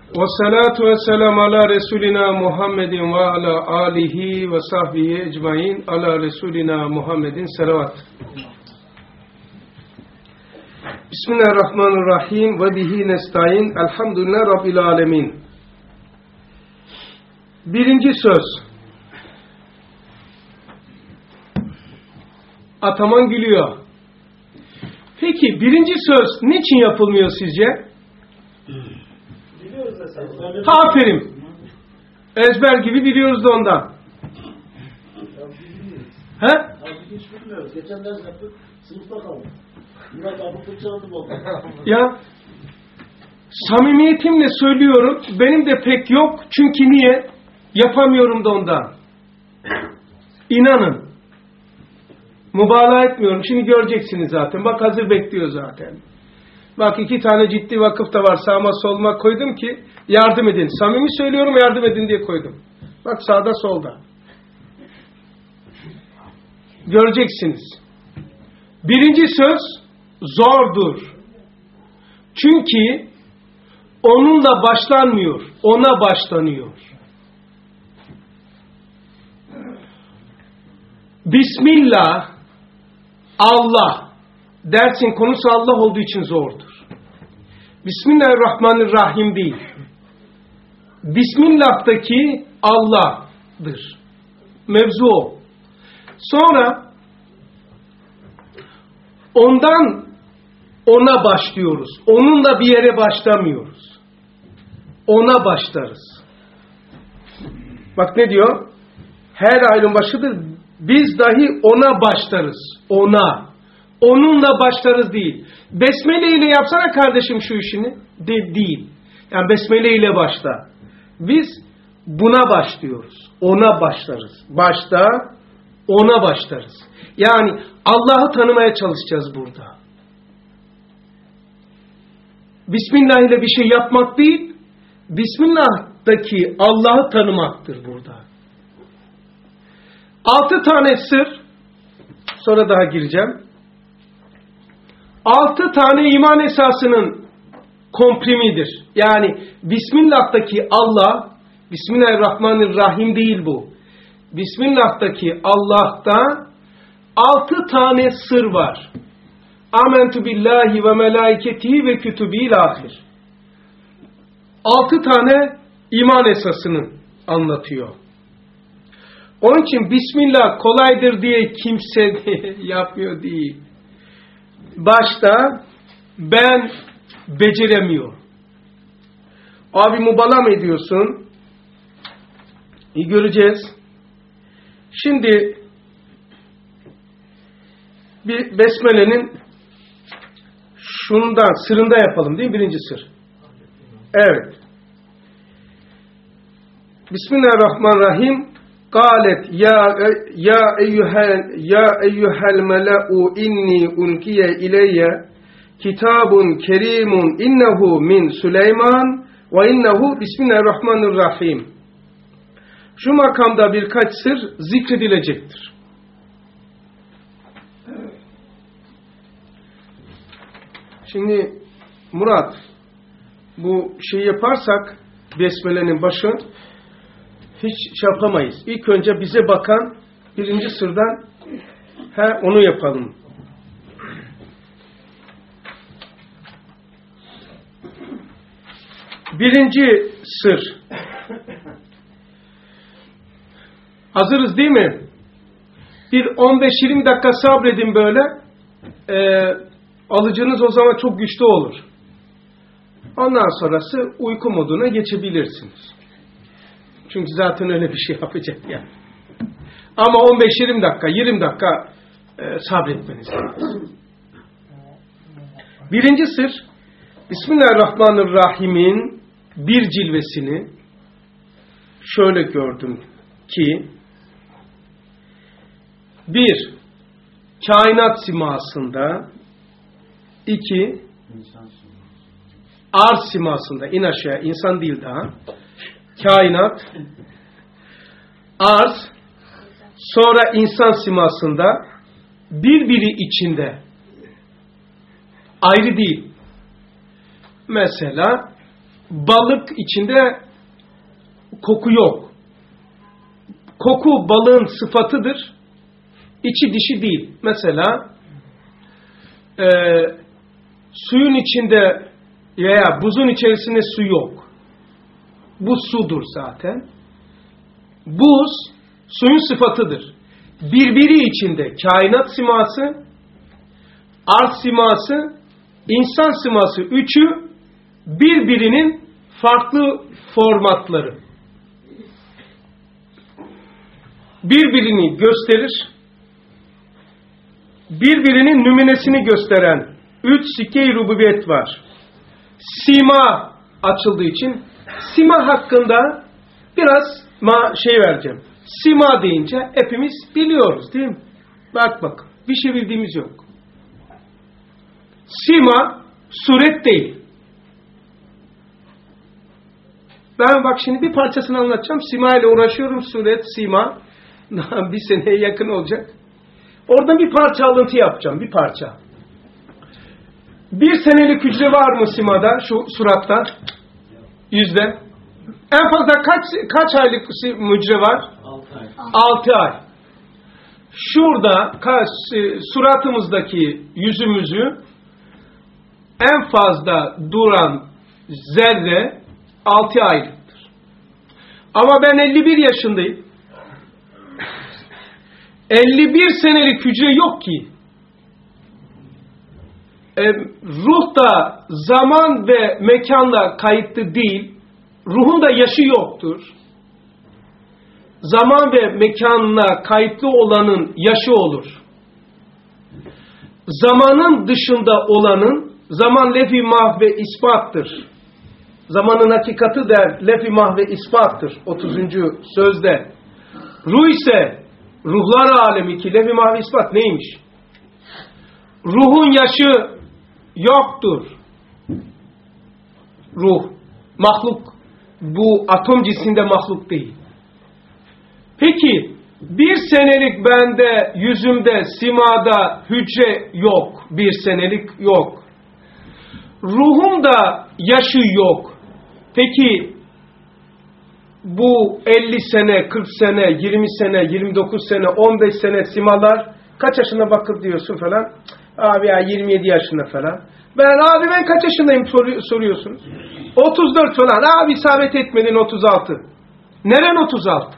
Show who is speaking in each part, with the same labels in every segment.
Speaker 1: Ve salatu ve selam ala Resulina Muhammedin ve ala alihi ve sahbihi ecmain ala Resulina Muhammedin selavat. Bismillahirrahmanirrahim ve bihi nestaîn. Elhamdülillahi Rabbil alemin. Birinci söz. Ataman gülüyor. Peki birinci söz niçin yapılmıyor sizce? Aferin. Ezber gibi biliyoruz da ondan. He?
Speaker 2: Geçen ders yaptık, sınıfta kaldık. Murat abi fırçaladım oldu.
Speaker 1: Ya, samimiyetimle söylüyorum, benim de pek yok. Çünkü niye? Yapamıyorum da ondan. İnanın. Mübalağa etmiyorum. Şimdi göreceksiniz zaten. Bak hazır bekliyor zaten. Bak 2 tane ciddi vakıf da var. Sağıma soluma koydum ki yardım edin. Samimi söylüyorum, yardım edin diye koydum. Bak sağda solda. Göreceksiniz. Birinci söz zordur. Çünkü onunla başlanmıyor. Ona başlanıyor. Bismillah, Allah. Dersin konusu Allah olduğu için zordur. Bismillahirrahmanirrahim değil. Bismillah'taki Allah'dır. Mevzu o. Sonra ondan ona başlıyoruz. Onunla bir yere başlamıyoruz. Ona başlarız. Bak ne diyor? Her ayrım başıdır. Biz dahi ona başlarız. Ona. Onunla başlarız değil. Besmele ile yapsana kardeşim şu işini. Değil. Yani besmele ile başla. Biz buna başlıyoruz. Ona başlarız. Başta ona başlarız. Yani Allah'ı tanımaya çalışacağız burada. Bismillah ile bir şey yapmak değil, Bismillah'taki Allah'ı tanımaktır burada. 6 tane sır, sonra daha gireceğim. 6 tane iman esasının komprimidir. Yani Bismillah'taki Allah, Bismillahirrahmanirrahim değil bu. Bismillah'taki Allah'ta 6 tane sır var. Amentu billahi ve melaiketihi ve kütübil ahir. 6 tane iman esasını anlatıyor. Onun için Bismillah kolaydır diye kimse yapmıyor değil. Başta ben beceremiyorum. Abi mübalağa mı ediyorsun? İyi göreceğiz. Şimdi bir besmelenin şundan sırında yapalım değil mi? Birinci sır. Evet. Bismillahirrahmanirrahim. Qalet ya eyyuhel mela'u inni ulkiye ileyye kitabun kerimun innehu min Süleyman ve innehu bismillahirrahmanirrahim. Şu makamda birkaç sır zikredilecektir. Şimdi Murat, bu şeyi yaparsak besmelenin başı hiç şey yapamayız. İlk önce bize bakan birinci sırdan onu yapalım. Birinci sır. Hazırız değil mi? Bir 15-20 dakika sabredin böyle. Alıcınız o zaman çok güçlü olur. Ondan sonrası uyku moduna geçebilirsiniz. Çünkü zaten öyle bir şey yapacak yani. Ama 15-20 dakika, 20 dakika sabretmeniz lazım. Birinci sır, Bismillahirrahmanirrahim'in bir cilvesini şöyle gördüm ki, 1. Kainat simasında, 2. Arz simasında, in aşağıya, insan değil daha. Kainat, arz, sonra insan simasında, birbiri içinde, ayrı değil. Mesela balık içinde koku yok. Koku balığın sıfatıdır. İçi dişi değil. Mesela suyun içinde veya buzun içerisinde su yok. Bu sudur zaten. Buz suyun sıfatıdır. Birbiri içinde kainat siması, arz siması, insan siması, üçü birbirinin farklı formatları. Birbirini gösterir. Birbirinin nümunesini gösteren 3 sikke-i rububiyet var. Sima açıldığı için sima hakkında biraz vereceğim. Sima deyince hepimiz biliyoruz değil mi? Bak bir şey bildiğimiz yok. Sima suret değil. Ben bak şimdi bir parçasını anlatacağım. Sima ile uğraşıyorum. Suret, sima. Bir seneye yakın olacak. Oradan bir parça alıntı yapacağım. Bir parça. 1 senelik hücre var mı simada? Şu suratta. Yüzde. En fazla kaç aylık hücre var?
Speaker 2: 6 ay.
Speaker 1: 6 ay. Şurada suratımızdaki yüzümüzü en fazla duran zerre 6 aylıktır. Ama ben 51 yaşındayım. 51 senelik hücre yok ki. Ruh da zaman ve mekanla kayıtlı değil. Ruhun da yaşı yoktur. Zaman ve mekanla kayıtlı olanın yaşı olur. Zamanın dışında olanın, zaman lef-i mahv ve ispattır. Zamanın hakikati der, lef-i mahv ve ispattır. 30. sözde. Ruh ise, ruhlar alemi ki lef-i mahv ve ispat neymiş? Ruhun yaşı yoktur. Ruh, mahluk. Bu atom cinsinde mahluk değil. Peki, 1 senelik bende, yüzümde, simada hücre yok. 1 senelik yok. Ruhumda yaşı yok. Peki, bu 50 sene, 40 sene, 20 sene, 29 sene, 15 sene simalar kaç yaşına bakıp diyorsun falan. Abi ya 27 yaşında falan. Ben kaç yaşındayım soruyorsunuz. 34 falan. Abi isabet etmedin 36. Neren 36?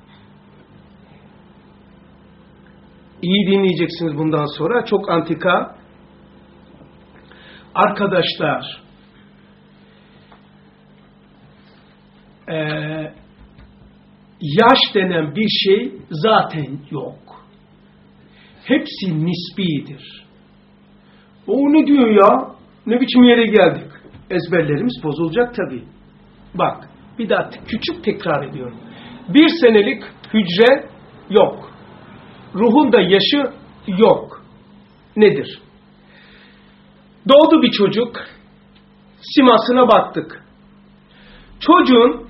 Speaker 1: İyi dinleyeceksiniz bundan sonra. Çok antika. Arkadaşlar, yaş denen bir şey zaten yok. Hepsi nisbidir. O ne diyor ya? Ne biçim yere geldik? Ezberlerimiz bozulacak tabii. Bak, bir daha küçük tekrar ediyorum. 1 senelik hücre yok. Ruhun da yaşı yok. Nedir? Doğdu bir çocuk. Simasına baktık. Çocuğun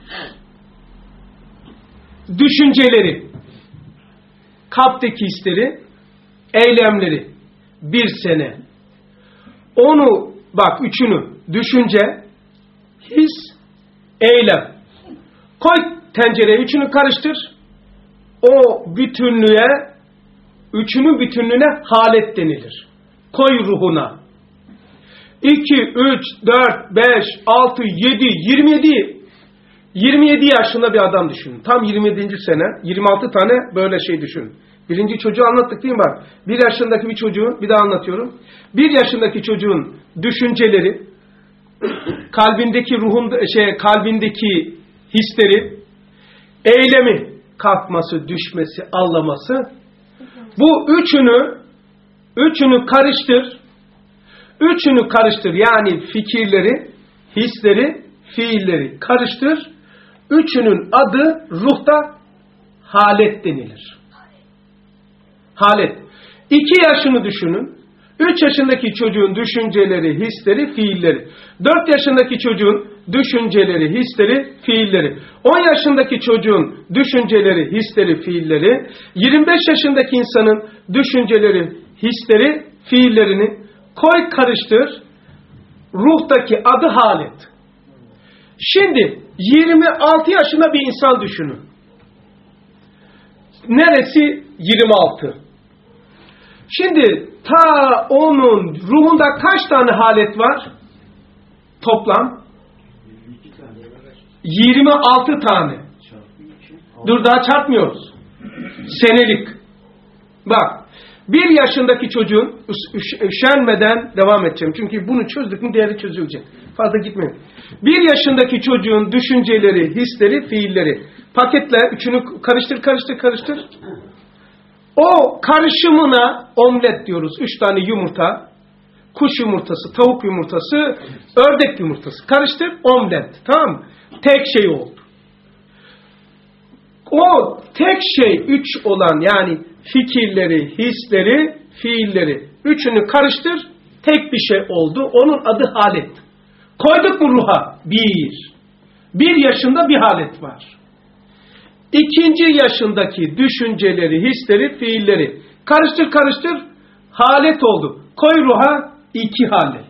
Speaker 1: düşünceleri, kalpteki hisleri, eylemleri 1 sene. Onu bak, üçünü düşünce, his, eylem. Koy tencereye, üçünü karıştır. O bütünlüğe, üçünün bütünlüğüne halet denilir. Koy ruhuna. 2, 3, 4, 5, 6, 7, 27. 27 yaşında bir adam düşünün. Tam 27. sene, 26 tane böyle şey düşünün. Birinci çocuğu anlattık değil mi bak? 1 yaşındaki bir çocuğun, bir daha anlatıyorum. 1 yaşındaki çocuğun düşünceleri, kalbindeki kalbindeki hisleri, eylemi, kalkması, düşmesi, ağlaması. Bu üçünü karıştır. Üçünü karıştır. Yani fikirleri, hisleri, fiilleri karıştır. Üçünün adı ruhta halet denilir. Halet. 2 yaşını düşünün. 3 yaşındaki çocuğun düşünceleri, hisleri, fiilleri. 4 yaşındaki çocuğun düşünceleri, hisleri, fiilleri. 10 yaşındaki çocuğun düşünceleri, hisleri, fiilleri. 25 yaşındaki insanın düşünceleri, hisleri, fiillerini koy karıştır. Ruhtaki adı halet. Şimdi 26 yaşında bir insan düşünün. Neresi 26? Şimdi ta onun ruhunda kaç tane halet var? Toplam 26 tane. Dur, daha çarpmıyoruz. Senelik. Bak, 1 yaşındaki çocuğun, üşenmeden devam edeceğim. Çünkü bunu çözdük mü diğeri çözülecek. Fazla gitmeyin. 1 yaşındaki çocuğun düşünceleri, hisleri, fiilleri. Paketle üçünü karıştır. O karışımına omlet diyoruz. 3 tane yumurta, kuş yumurtası, tavuk yumurtası, ördek yumurtası. Karıştır, omlet. Tamam mı? Tek şey oldu. O tek şey 3 olan, yani fikirleri, hisleri, fiilleri. Üçünü karıştır, tek bir şey oldu. Onun adı halet. Koyduk mu ruha? 1 yaşında bir halet var. 2. yaşındaki düşünceleri, hisleri, fiilleri. Karıştır, halet oldu. Koy ruha 2 halet.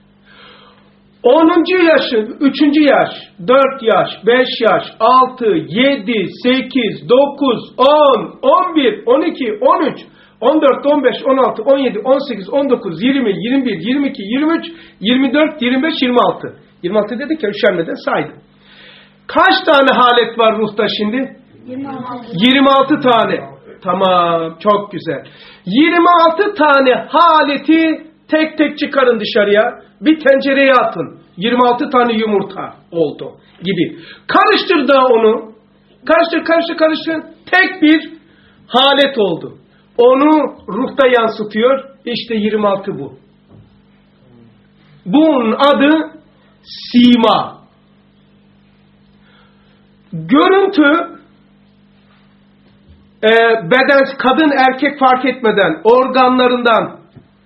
Speaker 1: 10. yaşı, 3. yaş, 4 yaş, 5 yaş, 6, 7, 8, 9, 10, 11, 12, 13, 14, 15, 16, 17, 18, 19, 20, 21, 22, 23, 24, 25, 26. 26 dedik ya, üşenmeden saydım. Kaç tane halet var ruhta şimdi? 26 tane. Tamam, çok güzel. 26 tane haleti tek tek çıkarın dışarıya. Bir tencereye atın. 26 tane yumurta oldu gibi. Karıştır da onu. Karıştır. Tek bir halet oldu. Onu ruhta yansıtıyor. İşte 26 bu. Bunun adı sima. Görüntü, beden, kadın erkek fark etmeden, organlarından,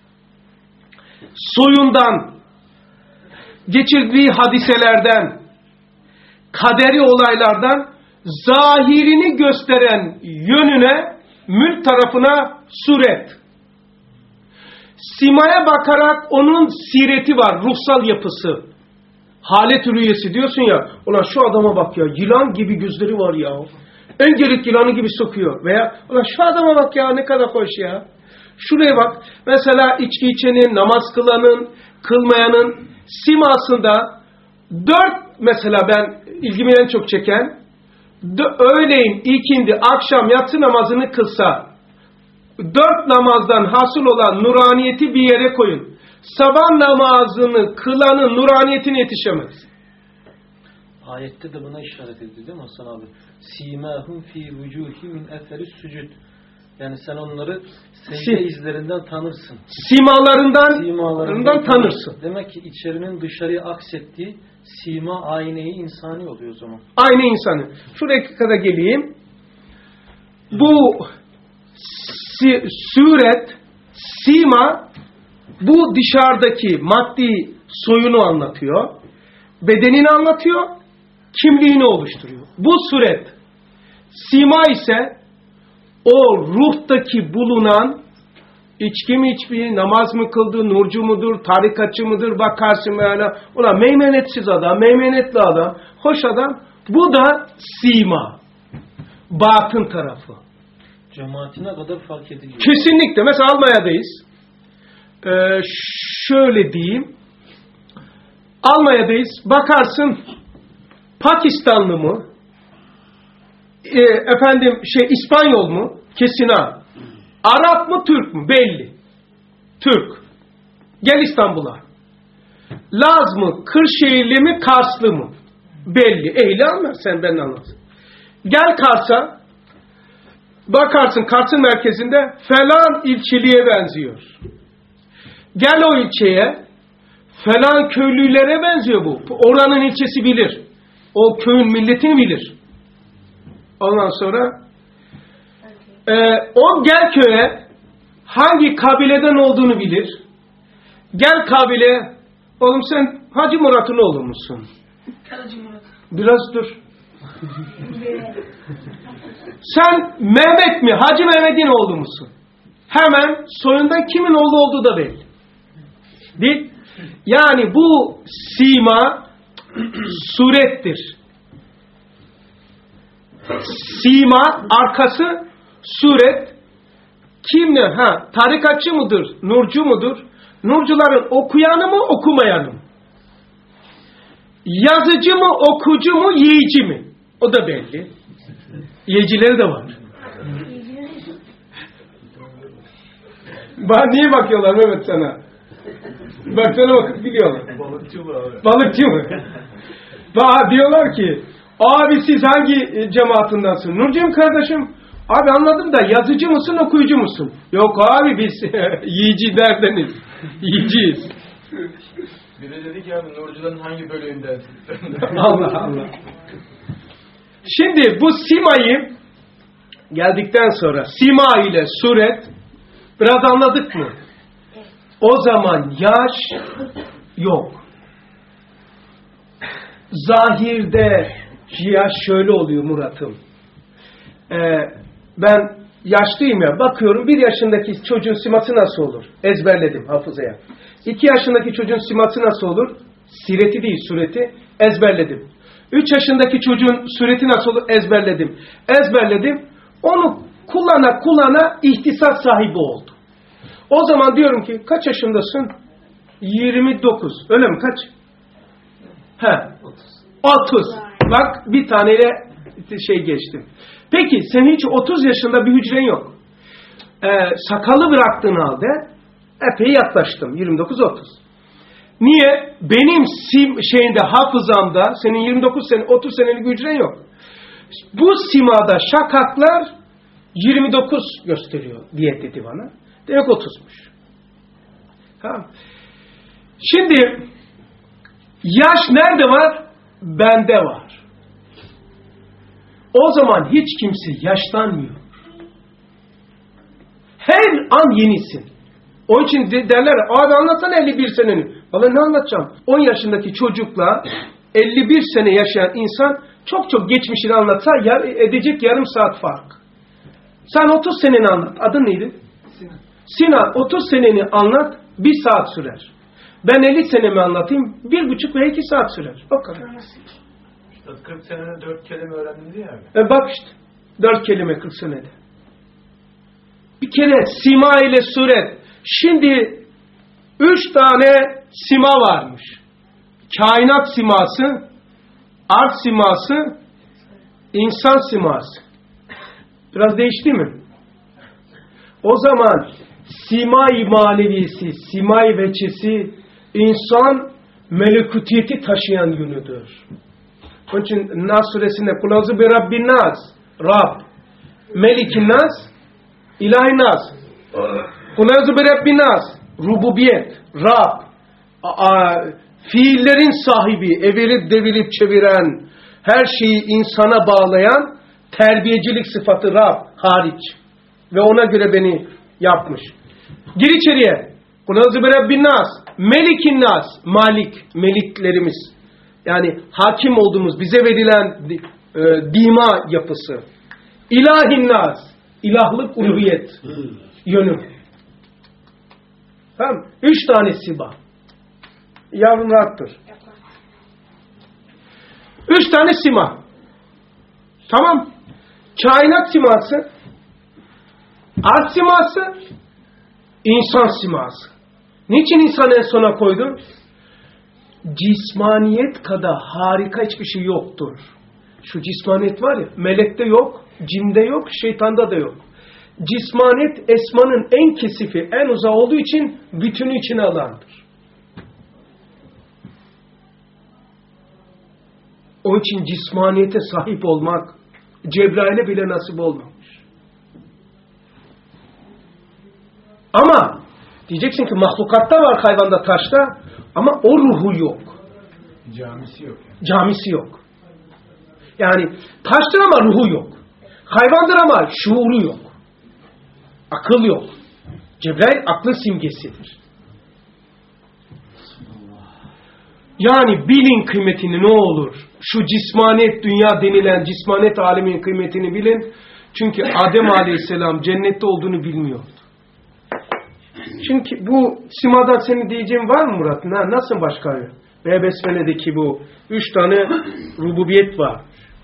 Speaker 1: soyundan, geçirdiği hadiselerden, kaderi olaylardan, zahirini gösteren yönüne, mülk tarafına suret. Simaya bakarak onun sireti var, ruhsal yapısı. Halet rüyesi diyorsun ya, ulan şu adama bak ya, yılan gibi gözleri var ya. En gerik yılanı gibi sokuyor. Veya ulan şu adama bak ya, ne kadar hoş ya. Şuraya bak. Mesela içki içenin, namaz kılanın, kılmayanın simasında 4, mesela ben ilgimi en çok çeken, öğleyin, ikindi, akşam yatsı namazını kılsa, 4 namazdan hasıl olan nuraniyeti bir yere koyun. Sabah namazını kılanın nuraniyetine yetişemez.
Speaker 3: Ayette de buna işaret edildi değil mi Hasan abi? Simahum fi vucuhi min eferi sucud. Yani sen onları secde izlerinden tanırsın.
Speaker 1: Simalarından tanırsın.
Speaker 3: Demek ki içerinin dışarıya aksettiği sima ayneyi insani oluyor o zaman.
Speaker 1: Ayna insanı. Şuraya kadar geleyim. Bu suret, sima, bu dışarıdaki maddi soyunu anlatıyor. Bedenini anlatıyor. Kimliğini oluşturuyor. Bu suret. Sima ise o ruhtaki bulunan, içki mi içmiyor, namaz mı kıldı, nurcu mudur, tarikatçı mıdır, bakarsın böyle. Ulan meymenetsiz adam, meymenetli adam, hoş adam. Bu da sima. Batın tarafı.
Speaker 3: Cemaatine kadar fark ediliyor.
Speaker 1: Kesinlikle. Mesela Almanya'dayız. Şöyle diyeyim. Almanya'dayız. Bakarsın Pakistanlı mı? İspanyol mu? Kesin ha. Arap mı, Türk mü? Belli. Türk. Gel İstanbul'a. Laz mı, Kırşehirli mi, Karslı mı? Belli. Ehli anlar, sen ben anlat. Gel Kars'a. Bakarsın Kars'ın merkezinde falan ilçeliğe benziyor. Gel o ilçeye, falan köylülere benziyor bu. Oranın ilçesi bilir. O köyün milletini bilir. Ondan sonra o gel köye hangi kabileden olduğunu bilir. Gel kabile, oğlum sen Hacı Murat'ın oğlu musun?
Speaker 4: Hacı Murat.
Speaker 1: Biraz dur. Sen Mehmet mi? Hacı Mehmet'in oğlu musun? Hemen soyundan kimin oğlu olduğu da belli. Değil? Yani bu sima surettir. Sima, arkası suret. Kim ne? Tarikatçı mıdır? Nurcu mudur? Nurcuların okuyanı mı, okumayanı mı? Yazıcı mı, okucu mu, yiyici mi? O da belli. Yiyicileri de var. Niye bakıyorlar Mehmet sana? Baksana bakıp biliyorlar.
Speaker 2: Balıkçı mı abi?
Speaker 1: Balıkçı mı? Diyorlar ki, abi siz hangi cemaatindensiniz? Nurcuğum kardeşim, abi anladım da yazıcı mısın, okuyucu musun? Yok abi biz yiyicilerdeniz. Yiyiciyiz.
Speaker 4: Biri dedi ki abi Nurcuların hangi bölümündensin?
Speaker 1: Allah Allah. Şimdi bu simayı geldikten sonra sima ile suret biraz anladık mı? O zaman yaş yok. Zahirde yaş şöyle oluyor Murat'ım. Ben yaşlıyım ya, bakıyorum 1 yaşındaki çocuğun siması nasıl olur? Ezberledim hafızaya. 2 yaşındaki çocuğun siması nasıl olur? Sireti değil sureti ezberledim. 3 yaşındaki çocuğun sureti nasıl olur? Ezberledim. Ezberledim. Onu kullana ihtisas sahibi oldu. O zaman diyorum ki kaç yaşındasın? 29. Öyle mi? Kaç? 30. Bak bir taneyle geçtim. Peki sen hiç 30 yaşında bir hücren yok. Sakalı bıraktığın halde epey yaklaştım. 29-30. Niye? Benim hafızamda senin 29 sene 30 senelik hücren yok. Bu simada şakaklar 29 gösteriyor diye dedi bana. Demek 30'muş. Şimdi yaş nerede var? Bende var. O zaman hiç kimse yaşlanmıyor. Her an yenisin. Onun için derler, abi anlatsana 51 seneni. Vallahi ne anlatacağım? 10 yaşındaki çocukla 51 sene yaşayan insan çok geçmişini anlatsa edecek yarım saat fark. Sen 30 seneni anlat. Adın neydi? Sinan 30 seneni anlat 1 saat sürer. Ben 50 senemi anlatayım 1,5 veya 2 saat sürer. O kadar.
Speaker 4: İşte 40 senede 4 kelime öğrendin diye abi.
Speaker 1: Bak işte 4 kelime 40 senede. Bir kere sima ile suret. Şimdi 3 tane sima varmış. Kainat siması, arz siması, insan siması. Biraz değişti mi? O zaman simay manevisi, simay veçesi insan melekutiyeti taşıyan yönüdür. Onun için Nas suresinde Kulauzu bi Rabbin Nas, Rab, Melikin Nas, İlahi Nas. Kulauzu bi Rabbin Nas, rububiyet, Rab, fiillerin sahibi, evirip devirip çeviren, her şeyi insana bağlayan terbiyecilik sıfatı Rab hariç. Ve ona göre beni yapmış. Gir içeriye. Kulauzu bi Rabbin Nas, Melikin Nas, Malik, meliklerimiz. Yani hakim olduğumuz, bize verilen dima yapısı. İlahin Nas, ilahlık, uluhiyet yönü. Tamam. 3 tane siba. Yavrum rahattır. 3 tane sima. Tamam. Kainat siması, arz siması, insan siması. Niçin insan en sona koydu? Cismaniyet kadar harika hiçbir şey yoktur. Şu cismaniyet var ya, melekte yok, cinde yok, şeytanda da yok. Cismaniyet esmanın en kesifi, en uzağı olduğu için bütünü içine alandır. Onun için cismaniyete sahip olmak Cebrail'e bile nasip olmamış. Ama diyeceksin ki mahlukatta var, hayvanda, taşta, ama o ruhu yok.
Speaker 4: Camisi yok.
Speaker 1: Camisi yok. Yani taştır ama ruhu yok. Hayvandır ama şuuru yok. Akıl yok. Cebrail aklın simgesidir. Yani bilin kıymetini ne olur. Şu cismaniyet dünya denilen cismaniyet aleminin kıymetini bilin. Çünkü Adem Aleyhisselam cennette olduğunu bilmiyordu. Çünkü bu simadan senin diyeceğin var mı Murat? Nasıl başka? ve Besmele'deki bu 3 tane rububiyet var.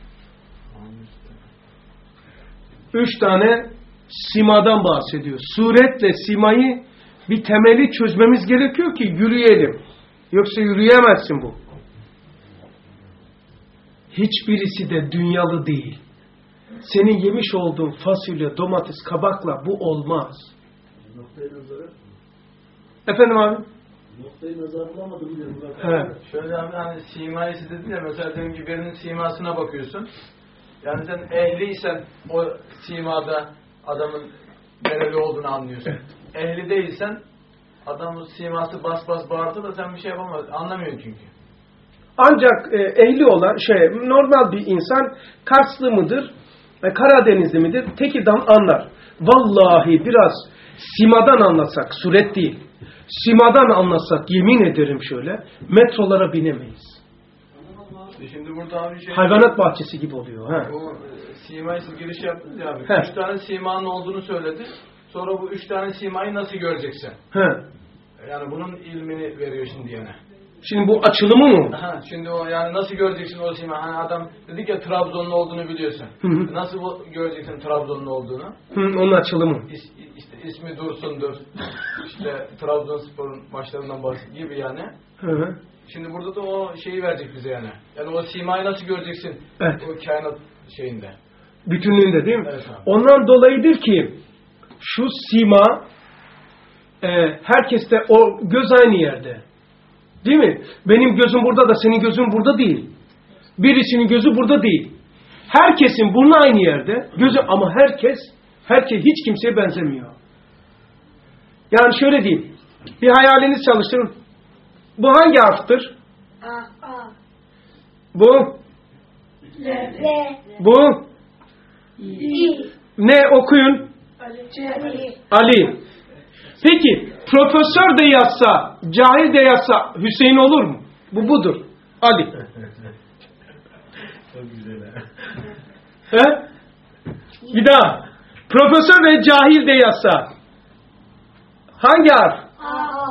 Speaker 1: 3 tane simadan bahsediyor. Suretle simayı bir temeli çözmemiz gerekiyor ki yürüyelim. Yoksa yürüyemezsin bu. Hiçbirisi de dünyalı değil. Senin yemiş olduğun fasulye, domates, kabakla bu olmaz.
Speaker 2: Noktayı nazarı.
Speaker 1: Efendim abi?
Speaker 2: Noktayı nazar bulamadım bile.
Speaker 1: Evet.
Speaker 4: Şöyle abi hani simayı siz dedin ya mesela diyelim ki birinin simasına bakıyorsun. Yani sen ehliysen o simada adamın nereli olduğunu anlıyorsun.
Speaker 1: Evet.
Speaker 4: Ehli değilsen adamın siması bas bas bağırdı da sen bir şey yapamazsın. Anlamıyorsun çünkü.
Speaker 1: Ancak ehli olan normal bir insan Karslı mıdır, Karadenizli midir tekiden anlar. Vallahi biraz simadan anlasak, suret değil. Simadan anlasak yemin ederim şöyle metrolara binemeyiz.
Speaker 4: Şimdi burada abi
Speaker 1: Hayvanat bahçesi gibi oluyor. Ha.
Speaker 4: O simayı siz giriş yaptınız ya abi.
Speaker 1: He.
Speaker 4: 3 tane simanın olduğunu söyledi. Sonra bu 3 tane simayı nasıl göreceksin?
Speaker 1: Ha.
Speaker 4: Yani bunun ilmini veriyor şimdi yani.
Speaker 1: Şimdi bu açılımı mı?
Speaker 4: Aha, şimdi o yani nasıl göreceksin o simayı? Hani adam dedik ya Trabzonlu olduğunu biliyorsun.
Speaker 1: Hı hı.
Speaker 4: Nasıl göreceksin Trabzonlu olduğunu?
Speaker 1: Onun açılımı.
Speaker 4: İşte ismi Dursun'dur. İşte Trabzonspor'un maçlarından bahsediyor gibi yani.
Speaker 1: Hı hı.
Speaker 4: Şimdi burada da o şeyi verecek bize yani. Yani o simayı nasıl göreceksin?
Speaker 1: Evet.
Speaker 4: O kainat şeyinde.
Speaker 1: Bütünlüğünde değil mi?
Speaker 4: Evet abi.
Speaker 1: Ondan dolayıdır ki şu sima herkeste o göz aynı yerde. Değil mi? Benim gözüm burada da senin gözün burada değil. Birisinin gözü burada değil. Herkesin burnu aynı yerde. Gözü ama herkes hiç kimseye benzemiyor. Yani şöyle diyeyim. Bir hayaliniz çalıştırın. Bu hangi harftır?
Speaker 5: A.
Speaker 1: Bu.
Speaker 5: L.
Speaker 1: Bu.
Speaker 5: İ.
Speaker 1: Ne okuyun?
Speaker 5: Ali.
Speaker 1: Ali. Peki profesör de yazsa, cahil de yazsa Hüseyin olur mu? Bu budur. Ali.
Speaker 2: Çok güzel ha.
Speaker 1: He? Bir daha. Profesör ve cahil de yazsa hangi harf?
Speaker 5: A.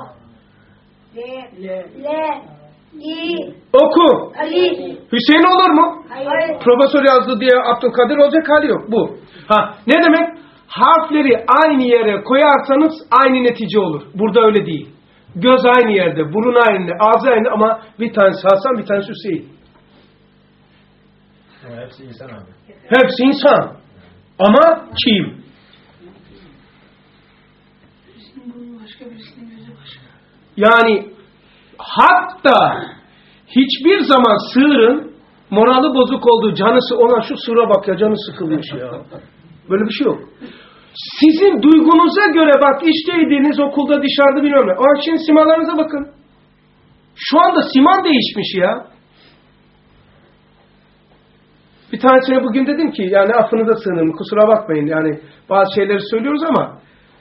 Speaker 5: L. İ.
Speaker 1: Oku.
Speaker 5: Ali.
Speaker 1: Hüseyin olur mu?
Speaker 5: Hayır.
Speaker 1: Profesör yazdı diye Abdülkadir olacak hali yok. Bu. Ha, ne demek? Harfleri aynı yere koyarsanız aynı netice olur. Burada öyle değil. Göz aynı yerde, burun aynı, ağzı aynı ama bir tanesi Hasan, bir tanesi Hüseyin.
Speaker 2: Ama hepsi insan abi.
Speaker 1: Hepsi insan. Ama kim?
Speaker 5: Birisinin burnu başka, birisinin gözü başka.
Speaker 1: Yani hatta hiçbir zaman sığırın morali bozuk olduğu canısı ona şu sığıra bak ya canı sıkılmış ya. Böyle bir şey yok. Sizin duygunuza göre bak işteydiniz okulda dışarıda bilmem ne. Şimdi simalarınıza bakın. Şu anda siman değişmiş ya. Bir tanesine bugün dedim ki yani affınıza sığınırım kusura bakmayın yani bazı şeyleri söylüyoruz ama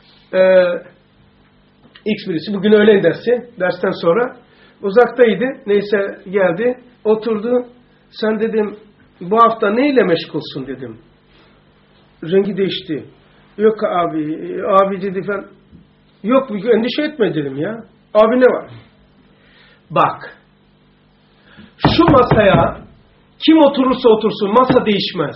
Speaker 1: X birisi bugün öğlen dersten sonra uzaktaydı neyse geldi oturdu sen dedim bu hafta neyle meşgulsun dedim rengi değişti yok abi dedi falan yok endişe etme dedim ya abi ne var bak şu masaya kim oturursa otursun masa değişmez.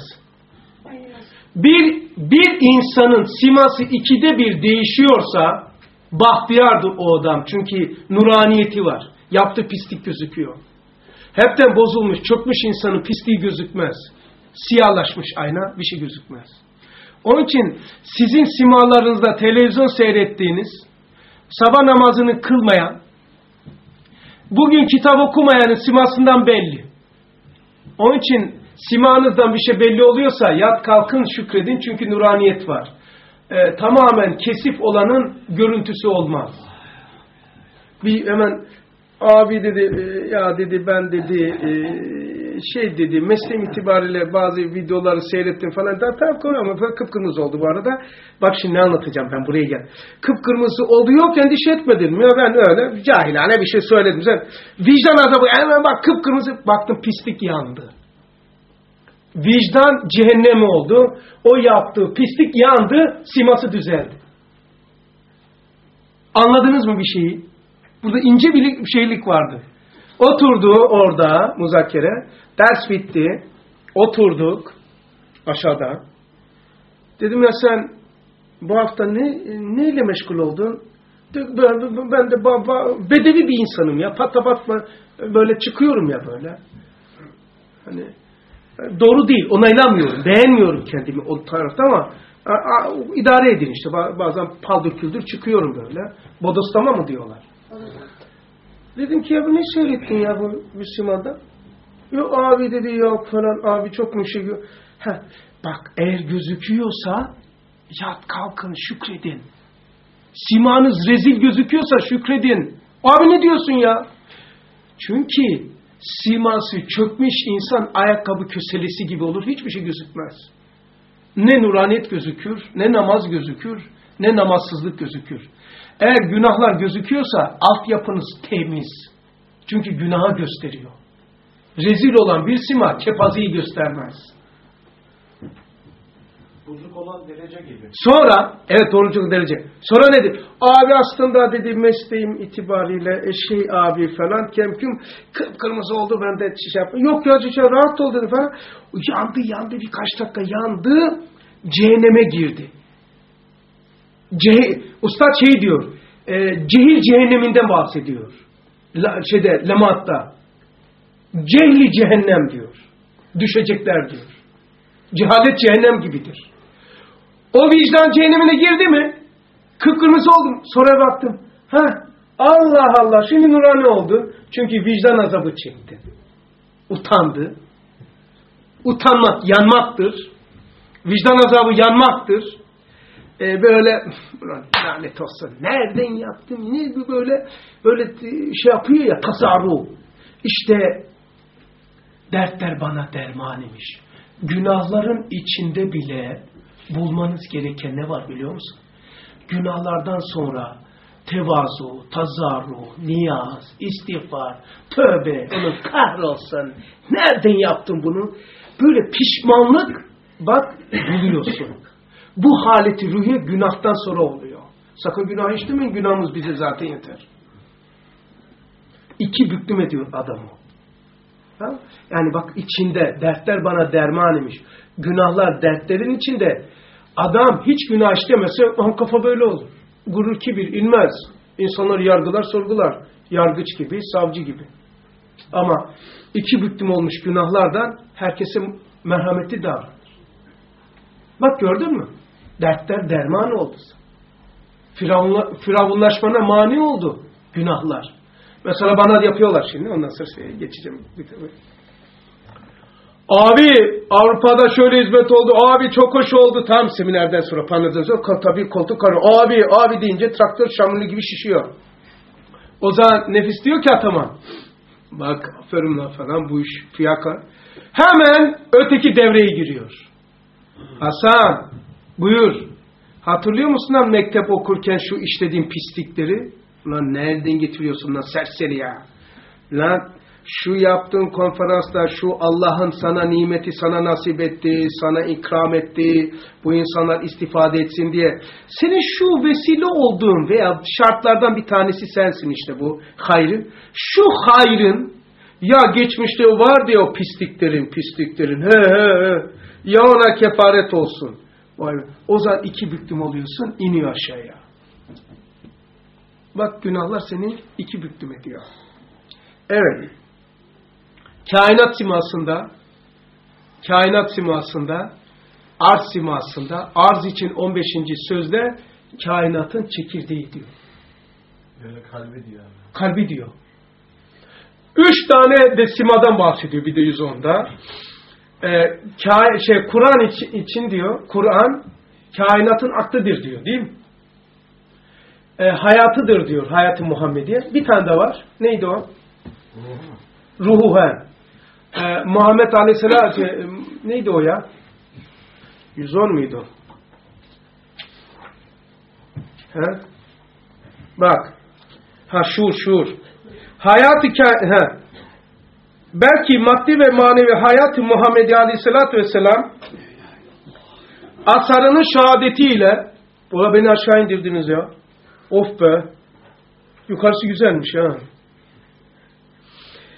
Speaker 1: Bir insanın siması 2'de 1 değişiyorsa bahtiyardır o adam. Çünkü nuraniyeti var. Yaptığı pislik gözüküyor. Hepten bozulmuş, çökmüş insanın pisliği gözükmez. Siyahlaşmış ayna bir şey gözükmez. Onun için sizin simalarınızda televizyon seyrettiğiniz, sabah namazını kılmayan, bugün kitap okumayanın simasından belli. Onun için simanızdan bir şey belli oluyorsa yat kalkın şükredin çünkü nuraniyet var. Tamamen kesif olanın görüntüsü olmaz. Bir hemen abi dedi ya dedi ben dedi dedi mesleğim itibariyle bazı videoları seyrettim falan. Tamam koyamam. Kıpkırmızı oldu bu arada. Bak şimdi ne anlatacağım ben buraya gel. Kıpkırmızı oldu yok endişe etmedim. Ya ben öyle cahilane bir şey söyledim. Sen vicdan azabı hemen bak kıpkırmızı baktım pislik yandı. Vicdan cehennem oldu. O yaptığı pislik yandı. Siması düzeldi. Anladınız mı bir şeyi? Burada ince bir şeylik vardı. Oturdu orada muzakere. Ders bitti. Oturduk aşağıda. Dedim ya sen bu hafta neyle meşgul oldun? Ben de bedevi bir insanım ya. Patlatma böyle çıkıyorum ya böyle. Hani doğru değil. Onaylamıyorum. Beğenmiyorum kendimi o tarafta ama idare edin işte. Bazen paldır çıkıyorum böyle. Bodoslama mı diyorlar? Dedim ki ya bu ne seyrettin ya bu Müslüman'da? Yok abi dedi yok falan. Abi çok mu şey. Bak eğer gözüküyorsa yat kalkın şükredin. Simanız rezil gözüküyorsa şükredin. Abi ne diyorsun ya? Çünkü siması çökmüş insan ayakkabı köselesi gibi olur. Hiçbir şey gözükmez. Ne nuraniyet gözükür, ne namaz gözükür, ne namazsızlık gözükür. Eğer günahlar gözüküyorsa altyapınız temiz. Çünkü günaha gösteriyor. Rezil olan bir sima kepazeyi göstermez.
Speaker 2: Bozuk olan derece gibi.
Speaker 1: Sonra, evet doğruculuk derece. Sonra ne dedi? Abi aslında dedi mesleğim itibariyle abi falan kemküm kıpkırmızı oldu ben de şey yaptım. Yok ya rahat ol dedi falan. Yandı birkaç dakika yandı. Cehenneme girdi. Ustad şey diyor. Cehil cehenneminden bahsediyor. Lematta. Cehli cehennem diyor. Düşecekler diyor. Cehalet cehennem gibidir. O vicdan cehennemine girdi mi? Kıpkırmızı oldum. Sonra baktım. Allah Allah. Şimdi nurani oldu. Çünkü vicdan azabı çekti. Utandı. Utanmak yanmaktır. Vicdan azabı yanmaktır. Böyle lanet olsun. Nereden yaptım? Ne böyle şey yapıyor ya tasarruf. İşte dertler bana derman imiş. Günahların içinde bile bulmanız gereken ne var biliyor musun? Günahlardan sonra tevazu, tazarru, niyaz, istiğfar, tövbe, onun kahrolsun. Nereden yaptın bunu? Böyle pişmanlık bak buluyorsun. Bu haleti ruhiye günahtan sonra oluyor. Sakın günah işlemeyin, günahımız bize zaten yeter. İki büklüm ediyor adamı. Ha? Yani bak içinde dertler bana derman imiş. Günahlar dertlerin içinde. Adam hiç günah işlemese kafa böyle olur. Gurur kibir inmez. İnsanlar yargılar sorgular. Yargıç gibi, savcı gibi. Ama iki büklüm olmuş günahlardan herkese merhametli davranır. Bak gördün mü? Dertler derman oldu. Firavunlaşmana mani oldu günahlar. Mesela bana yapıyorlar şimdi. Ondan sonra geçeceğim. Abi Avrupa'da şöyle hizmet oldu. Abi çok hoş oldu. Tam seminerden sonra panelden sonra tabii koltuk karıyor. Abi deyince traktör şamlı gibi şişiyor. O zaman nefis diyor ki atama. Bak aferin lan falan bu iş fiyaka. Hemen öteki devreye giriyor. Hasan buyur. Hatırlıyor musun lan mektep okurken şu işlediğin pislikleri? Lan nereden getiriyorsun lan serseri ya? Lan şu yaptığın konferanslar şu Allah'ın sana nimeti sana nasip etti, sana ikram etti, bu insanlar istifade etsin diye. Senin şu vesile olduğun veya şartlardan bir tanesi sensin işte bu hayrın. Şu hayrın ya geçmişte var diye o pisliklerin he. Ya ona kefaret olsun. O zaman iki büklüm oluyorsun, iniyor aşağıya. Bak günahlar seni iki büklüm ediyor. Evet. Kainat simasında, arz simasında, arz için 15. sözde kainatın çekirdeği diyor.
Speaker 2: Böyle kalbi diyor.
Speaker 1: Kalbi diyor. 3 tane de simadan bahsediyor bir de 110'da. Kur'an için diyor, Kur'an kainatın aklıdır diyor değil mi? Hayatıdır diyor, hayat-ı Muhammediye. Bir tane de var. Neydi o? Ruhu. Muhammed Aleyhisselam neydi o ya? 110 muydu? Bak. Şuur. Belki maddi ve manevi hayat-ı Muhammedi Aleyhisselatü Vesselam asarının şehadetiyle buna beni aşağı indirdiniz ya. Of be. Yukarısı güzelmiş ha.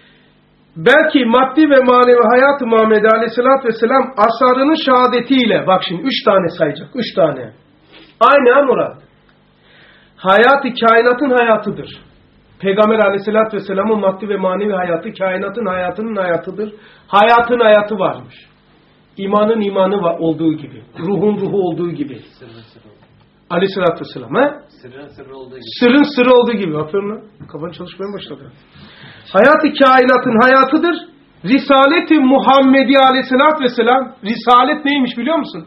Speaker 1: belki maddi ve manevi hayat-ı Muhammed Aleyhisselatü Vesselam asarının şehadetiyle, bak şimdi 3 tane sayacak, 3 tane. Aynı ha Murat. Hayat-ı kainatın hayatıdır. Peygamber Aleyhisselatü Vesselam'ın maddi ve manevi hayatı kainatın hayatının hayatıdır. Hayatın hayatı varmış. İmanın imanı olduğu gibi. Ruhun ruhu olduğu gibi. Aleyhisselatü Vesselam. Sırrın sırrı olduğu gibi. Aferin lan. Kafan çalışmaya başladı. Hayat-ı kainatın hayatıdır. Risalet-i Muhammedi Aleyhisselatü Vesselam. Risalet neymiş biliyor musun?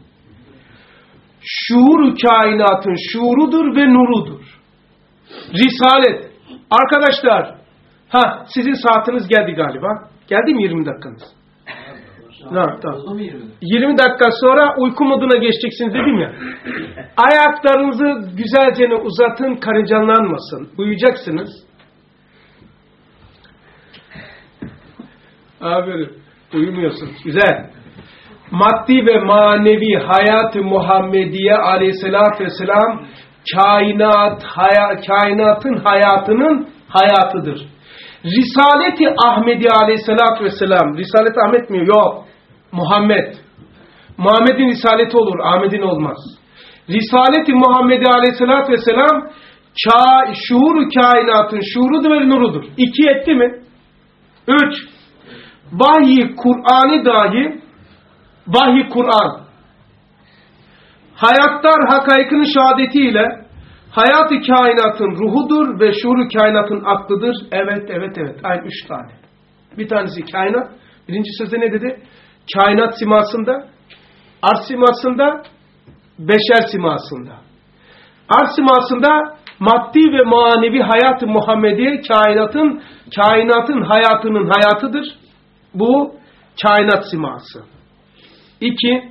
Speaker 1: Şuur-u kainatın şuurudur ve nurudur. Risalet. Arkadaşlar, sizin saatiniz geldi galiba. Geldi mi 20 dakikanız? Tamam. 20 dakika sonra uyku moduna geçeceksiniz dedim ya. Ayaklarınızı güzelce uzatın, karıncalanmasın. Uyuyacaksınız. Aferin. Uyumuyorsunuz. Güzel. Maddi ve manevi hayat-ı Muhammediye Aleyhisselatü Vesselam kainatın hayatının hayatıdır. Risalet-i Ahmedi Aleyhisselatü Vesselam. Risalet-i Ahmet mi? Yok. Muhammed. Muhammed'in risaleti olur. Ahmet'in olmaz. Risalet-i Muhammedi Aleyhisselatü Vesselam şuur-u kainatın şuurudur ve nurudur. 2 etti mi? 3. Vahiy Kur'an'ı dahi vahiy Kur'an. Hayatlar hakaikinin şehadetiyle hayat-ı kainatın ruhudur ve şuur-u kainatın aklıdır. Evet. Aynı 3 tane. Bir tanesi kainat. Birinci sözde ne dedi? Kainat simasında, arz simasında, beşer simasında. Arz simasında maddi ve manevi hayat-ı Muhammediye kainatın hayatının hayatıdır. Bu kainat siması. 2.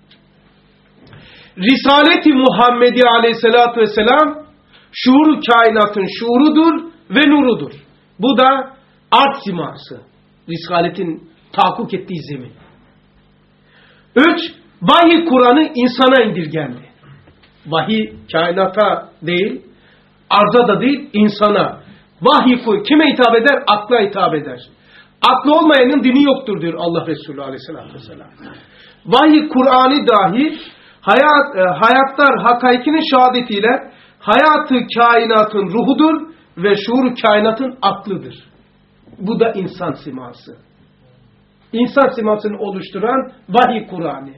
Speaker 1: Risalet-i Muhammedi Aleyhisselatü Vesselam şuur-u kainatın şuurudur ve nurudur. Bu da arz siması. Risaletin tahakkuk ettiği zemin. 3. Vahiy Kur'an'ı insana indirgendi. Vahiy kainata değil, arza da değil, insana. Vahiy kime hitap eder? Akla hitap eder. Aklı olmayanın dini yoktur diyor Allah Resulü Aleyhisselatü Vesselam. Vahiy Kur'an'ı dahi hayatlar hakaikinin şehadetiyle hayatı kainatın ruhudur ve şuur kainatın aklıdır. Bu da insan siması. İnsan simasını oluşturan vahiy Kur'an'ı.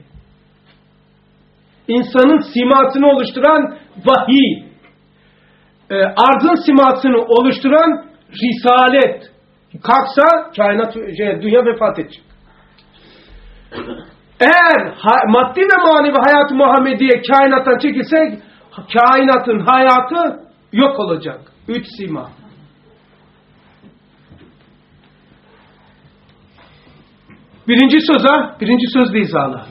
Speaker 1: İnsanın simasını oluşturan vahiy. Arzın simasını oluşturan risalet. Kalksa kainat, dünya vefat edecek. Eğer maddi ve manevi hayat-ı Muhammediye kainattan çekilse kainatın hayatı yok olacak. 3 sima. Birinci söz izahla.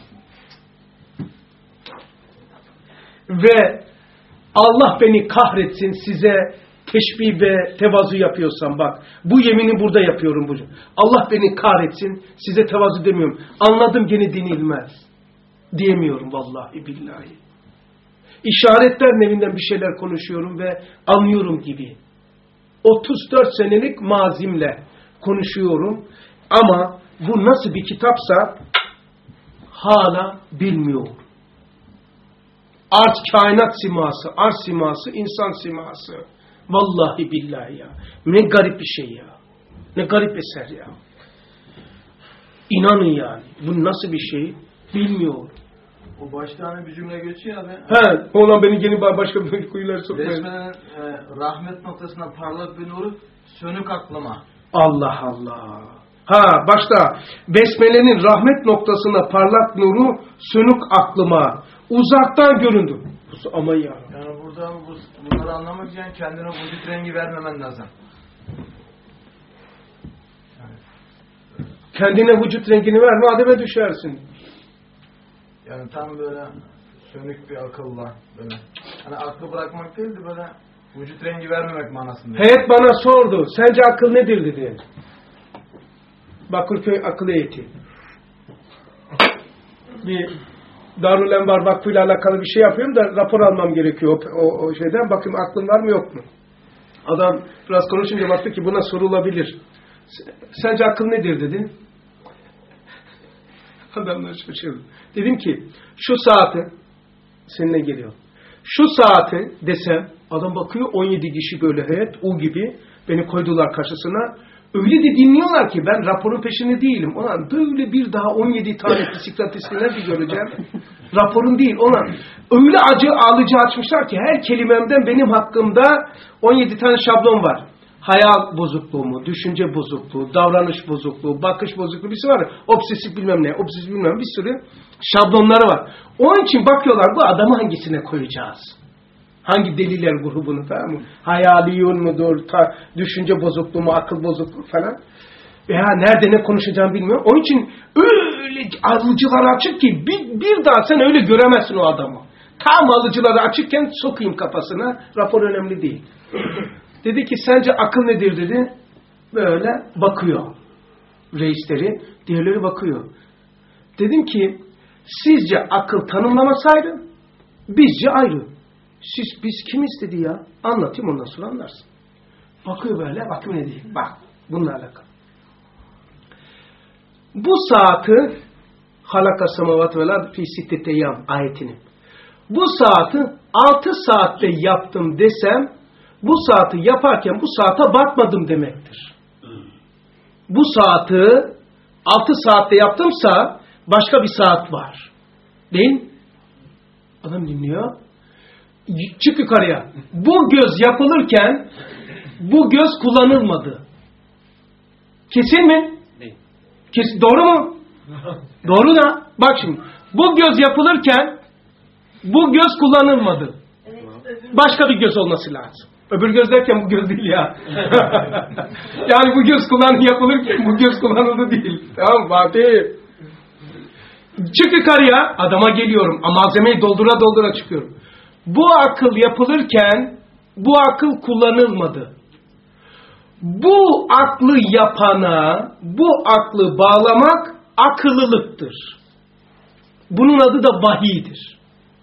Speaker 1: Ve Allah beni kahretsin size teşbih ve tevazu yapıyorsam bak. Bu yemini burada yapıyorum. Allah beni kahretsin size tevazu demiyorum. Anladım gene dinilmez. Diyemiyorum vallahi billahi. İşaretler nevinden bir şeyler konuşuyorum ve anlıyorum gibi. 34 senelik mazimle konuşuyorum. Ama bu nasıl bir kitapsa hala bilmiyorum. Arz kainat siması, arz siması, insan siması. Vallahi billahi ya. Ne garip bir şey ya. Ne garip eser ya. İnanın yani. Bu nasıl bir şey bilmiyorum.
Speaker 4: O başta hani bir cümle geçiyor abi.
Speaker 1: Ona beni yeni başka bir kuyulara sokmayın.
Speaker 4: Resmen rahmet noktasına parlak bir nuru sönük aklıma.
Speaker 1: Allah Allah. Başta Besmele'nin rahmet noktasına parlak nuru sönük aklıma uzaktan göründü. Aman ya.
Speaker 4: Yani burada bunları anlamak için kendine vücut rengi vermemen lazım.
Speaker 1: Kendine vücut rengini verme, ademe düşersin.
Speaker 4: Yani tam böyle sönük bir akılla böyle. Hani aklı bırakmak değil de böyle vücut rengi vermemek manasında.
Speaker 1: Heyet bana sordu. Sence akıl nedir dedi. Bakırköy Akıl Heyeti. Bir Darül Envar Vakfı'yla alakalı bir şey yapıyorum da rapor almam gerekiyor o şeyden. Bakayım aklın var mı yok mu? Adam biraz konuşunca baktı ki buna sorulabilir. Sence akıl nedir dedi. Adamlar şaşırdı. Dedim ki şu saati seninle geliyor. Şu saati desem adam bakıyor 17 kişi böyle heyet U gibi beni koydular karşısına. Öyle de dinliyorlar ki ben raporun peşinde değilim. Ona böyle bir daha 17 tane psikiyatristlere bir göreceğim. Raporun değil. Ona öyle alıcı açmışlar ki her kelimemden benim hakkımda 17 tane şablon var. Hayal bozukluğu mu, düşünce bozukluğu, davranış bozukluğu, bakış bozukluğu birisi var ya, obsesif bilmem ne, obsesif bilmem bir sürü şablonları var. Onun için bakıyorlar bu adamı hangisine koyacağız? Hangi deliller grubunu, tamam mı? Hayaliyun mudur, düşünce bozukluğu mu, akıl bozukluğu falan. Veya nerede ne konuşacağım bilmiyorum. Onun için öyle alıcılar açık ki bir daha sen öyle göremezsin o adamı. Tam alıcıları açıkken sokayım kafasına, rapor önemli değil. Dedi ki sence akıl nedir dedi. Böyle bakıyor reisleri, diğerleri bakıyor. Dedim ki sizce akıl tanımlamasaydı bizce ayrı. Biz kimiz dedi ya. Anlatayım ondan sonra anlarsın. Bakıyor böyle, bakıyor ne diyeyim. Bak bununla alakalı. Bu saati halaka semavat vel ard fi sittete eyyam ayetini. Bu saati 6 saatte yaptım desem bu saati yaparken bu saate bakmadım demektir. Bu saati 6 saatte yaptımsa başka bir saat var. Değil mi? Adam dinliyor. Çık yukarıya. Bu göz yapılırken bu göz kullanılmadı. Kesin mi?
Speaker 3: Değil.
Speaker 1: Kesin, doğru mu? Doğru da. Bak şimdi. Bu göz yapılırken bu göz kullanılmadı. Başka bir göz olması lazım. Öbür göz derken bu göz değil ya. Yani bu göz yapılırken bu göz kullanıldı değil. Tamam mı? Fatih. Çık yukarıya. Adama geliyorum. Malzemeyi doldura çıkıyorum. Bu akıl yapılırken bu akıl kullanılmadı. Bu aklı yapana bu aklı bağlamak akıllılıktır. Bunun adı da vahiydir.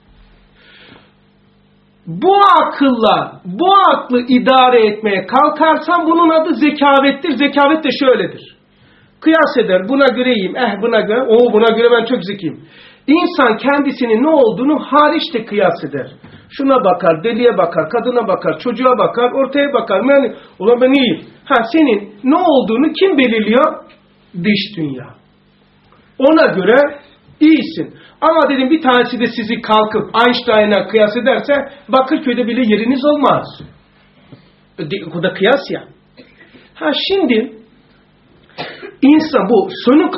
Speaker 1: Bu akılla bu aklı idare etmeye kalkarsan bunun adı zekavettir. Zekavet de şöyledir. Kıyas eder. Buna göre iyiyim. Buna göre. Buna göre ben çok zekiyim. İnsan kendisinin ne olduğunu hariçte kıyas eder. Şuna bakar, deliye bakar, kadına bakar, çocuğa bakar, ortaya bakar. Yani ulan ben iyiyim. Senin ne olduğunu kim belirliyor? Dış dünya. Ona göre iyisin. Ama dedim bir tanesi de sizi kalkıp Einstein'a kıyas ederse Bakırköy'de bile yeriniz olmaz. O da kıyas ya. Şimdi insan bu sönük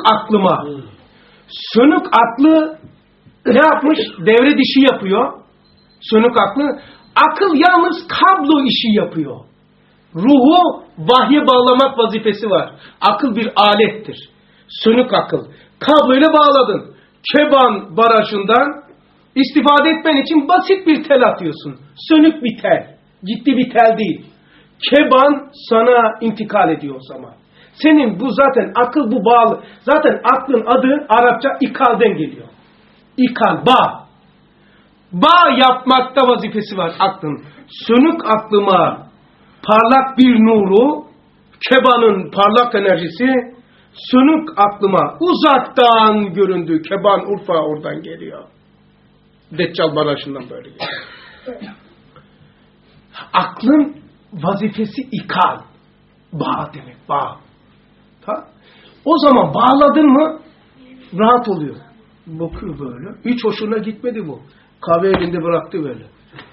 Speaker 1: aklı ne yapmış? Devre dişi yapıyor. Sönük aklı. Akıl yalnız kablo işi yapıyor. Ruhu vahye bağlamak vazifesi var. Akıl bir alettir. Sönük akıl. Kabloyla bağladın. Keban barajından istifade etmen için basit bir tel atıyorsun. Sönük bir tel. Ciddi bir tel değil. Keban sana intikal ediyor o zaman. Senin bu zaten akıl bu bağlı. Zaten aklın adı Arapça ikalden geliyor. İkal, bağ. Bağ yapmakta vazifesi var aklın. Sönük aklıma parlak bir nuru, kebanın parlak enerjisi, sönük aklıma uzaktan göründü. Keban Urfa oradan geliyor. Deccal Barajı'ndan böyle geliyor. Aklın vazifesi ikal. Bağ demek, bağ. O zaman bağladın mı rahat oluyor. Bakıyor böyle. Hiç hoşuna gitmedi bu. Kahve elinde bıraktı böyle.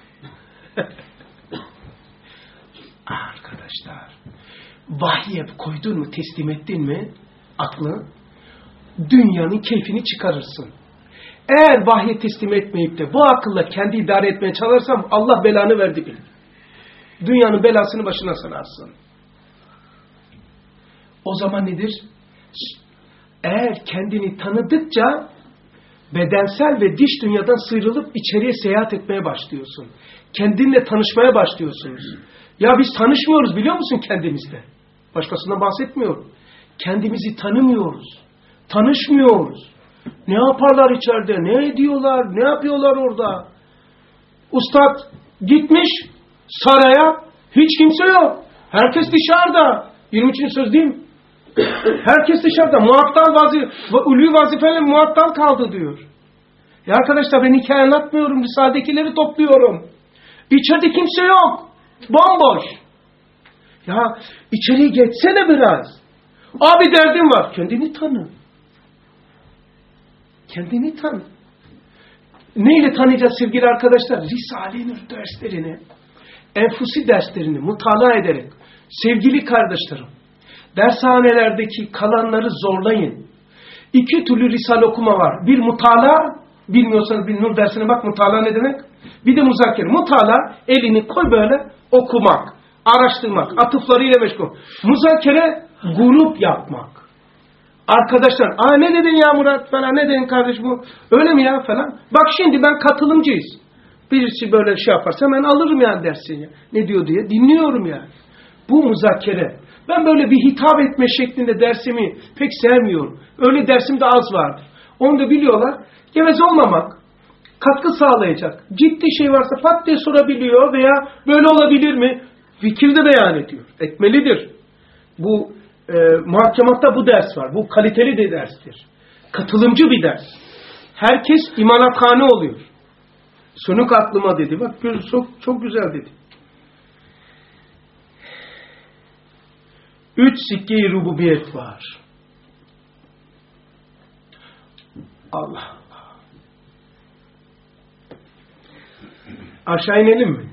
Speaker 1: Arkadaşlar, vahye koydun mu, teslim ettin mi aklı, dünyanın keyfini çıkarırsın. Eğer vahye teslim etmeyip de bu akılla kendi idare etmeye çalışırsam Allah belanı verdi bil. Dünyanın belasını başına sararsın. O zaman nedir? Eğer kendini tanıdıkça bedensel ve dış dünyadan sıyrılıp içeriye seyahat etmeye başlıyorsun. Kendinle tanışmaya başlıyorsunuz. Ya biz tanışmıyoruz biliyor musun kendimizle? Başkasından bahsetmiyorum. Kendimizi tanımıyoruz. Tanışmıyoruz. Ne yaparlar içeride? Ne ediyorlar? Ne yapıyorlar orada? Ustad gitmiş saraya. Hiç kimse yok. Herkes dışarıda. 23. söz değil mi? Herkes dışarıda. Ulvi vazifeyle muattal kaldı diyor. Ya arkadaşlar ben hikaye anlatmıyorum. Risale'dekileri topluyorum. İçeride kimse yok. Bomboş. Ya içeriye geçsene biraz. Abi derdim var. Kendini tanı. Kendini tanı. Neyle tanıyacağız sevgili arkadaşlar? Risale-i Nur derslerini, enfusi derslerini mutala ederek, sevgili kardeşlerim, dershanelerdeki kalanları zorlayın. 2 türlü risale okuma var. Bir mutala, bilmiyorsanız bir Nur dersine bak, mutala ne demek? Bir de muzakere. Mutala, elini koy böyle, okumak, araştırmak, atıflarıyla meşgul. Muzakere, grup yapmak. Arkadaşlar, ne dedin ya Murat falan, ne dedin kardeş bu, öyle mi ya falan. Bak şimdi ben katılımcıyız. Birisi böyle şey yaparsa hemen alırım yani dersini. Ne diyor diye dinliyorum yani. Bu muzakere. Ben böyle bir hitap etme şeklinde dersimi pek sevmiyorum. Öyle dersim de az vardır. Onu da biliyorlar. Geveze olmamak, katkı sağlayacak. Ciddi şey varsa pat diye sorabiliyor veya böyle olabilir mi? Fikir de beyan ediyor. Etmelidir. Bu muhakematta bu ders var. Bu kaliteli bir derstir. Katılımcı bir ders. Herkes imanathane oluyor. Sönük aklıma dedi. Bak çok güzel dedi. 3 sikke-i rububiyet var. Allah Allah. Aşağı inelim mi?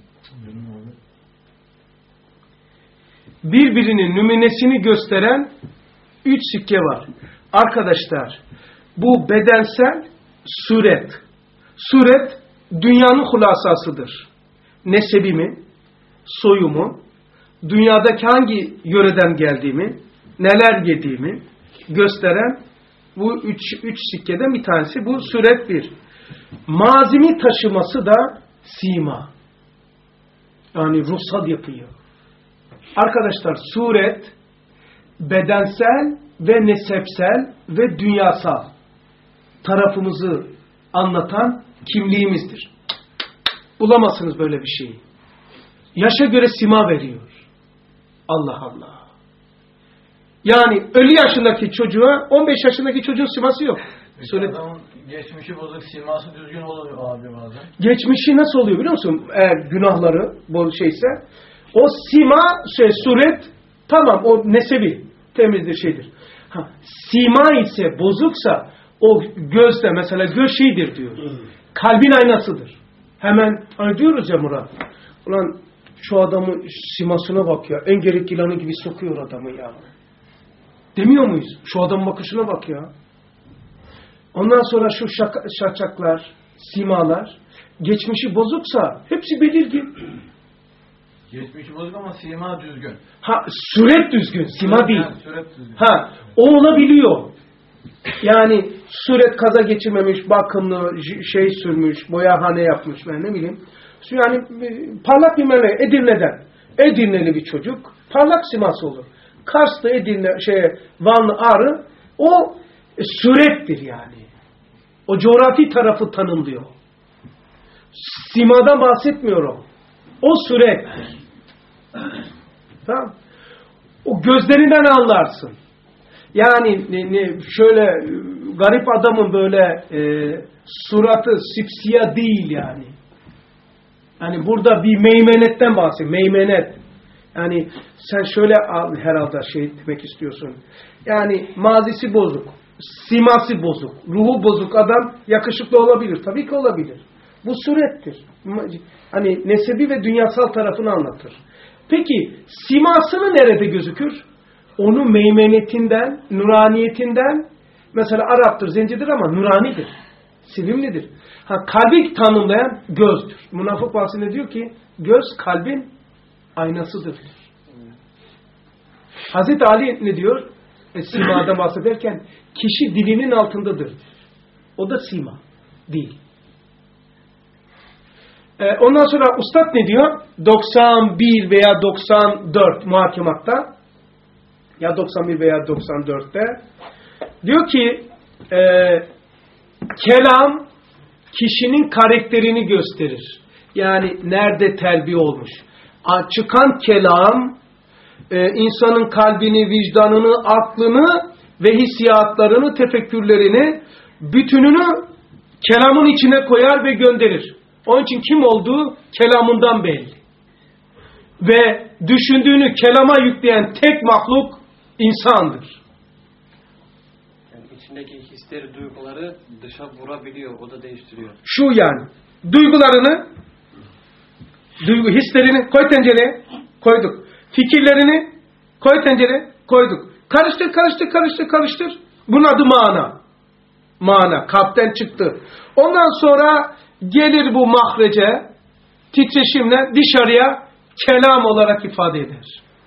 Speaker 1: Birbirinin nümunesini gösteren 3 sikke var. Arkadaşlar, bu bedensel suret. Suret, dünyanın hulasasıdır. Nesebimi, soyumu, dünyadaki hangi yöreden geldiğimi, neler yediğimi gösteren bu üç sikkeden bir tanesi. Bu suret bir. Mazimi taşıması da sima. Yani ruhsal yapıyı. Arkadaşlar suret, bedensel ve nesepsel ve dünyasal tarafımızı anlatan kimliğimizdir. Bulamazsınız böyle bir şeyi. Yaşa göre sima veriyor. Allah Allah. Yani 50 yaşındaki çocuğa 15 yaşındaki çocuğun siması yok.
Speaker 4: Adamın geçmişi bozuk, siması düzgün olur abi bazen.
Speaker 1: Geçmişi nasıl oluyor biliyor musun? Eğer günahları bol şeyse o sima, suret tamam, o nesebi temizdir, şeydir. Sima ise bozuksa o gözde mesela göz şeydir diyor. Kalbin aynasıdır. Hemen hani diyoruz ya Murat. Ulan şu adamın simasına bak ya. En gerek yılanı gibi sokuyor adamı ya. Demiyor muyuz? Şu adamın bakışına bak ya. Ondan sonra şu şaçaklar, simalar, geçmişi bozuksa hepsi belirgin.
Speaker 4: Geçmişi bozuk ama sima düzgün.
Speaker 1: Suret düzgün, sima değil.
Speaker 4: Suret düzgün.
Speaker 1: O olabiliyor. Yani suret kaza geçirmemiş, bakımlı, şey sürmüş, boyahane yapmış, ben ne bileyim. Yani parlak bir memleket, Edirne'den. Edirneli bir çocuk, parlak siması olur. Karslı, Edirne, Vanlı, Ağrı, o surettir yani. O coğrafi tarafı tanımlıyor. Simadan bahsetmiyorum. O surettir. Tamam. O gözlerinden anlarsın. Yani şöyle garip adamın böyle suratı sipsiyah değil yani. Yani burada bir meymenetten bahsediyor. Meymenet. Yani sen şöyle herhalde demek istiyorsun. Yani mazisi bozuk. Siması bozuk. Ruhu bozuk adam yakışıklı olabilir. Tabii ki olabilir. Bu surettir. Hani nesebi ve dünyasal tarafını anlatır. Peki simasını nerede gözükür? Onun meymenetinden, nuraniyetinden, mesela Arap'tır, zencidir ama nuranidir. Sevimlidir. Kalbi tanımlayan gözdür. Münafık bahsinde diyor ki göz kalbin aynasıdır. Hazreti Ali ne diyor? Sima'dan bahsederken kişi dilinin altındadır. O da sima değil. Ondan sonra Ustad ne diyor? 91 veya 94 muhakematta ya 91 veya 94'te diyor ki kelam kişinin karakterini gösterir. Yani nerede terbiye olmuş. Çıkan kelam insanın kalbini, vicdanını, aklını ve hissiyatlarını, tefekkürlerini, bütününü kelamın içine koyar ve gönderir. Onun için kim olduğu kelamından belli. Ve düşündüğünü kelama yükleyen tek mahluk insandır.
Speaker 3: Yani içindeki hisleri, duyguları dışa vurabiliyor, o da değiştiriyor.
Speaker 1: Şu yani, duygularını, hislerini koy tencereye, koyduk. Fikirlerini koy tencereye, koyduk. Karıştır, karıştır, karıştır, karıştır. Bunun adı mana. Mana, kalpten çıktı. Ondan sonra gelir bu mahrece, titreşimle dışarıya kelam olarak ifade eder.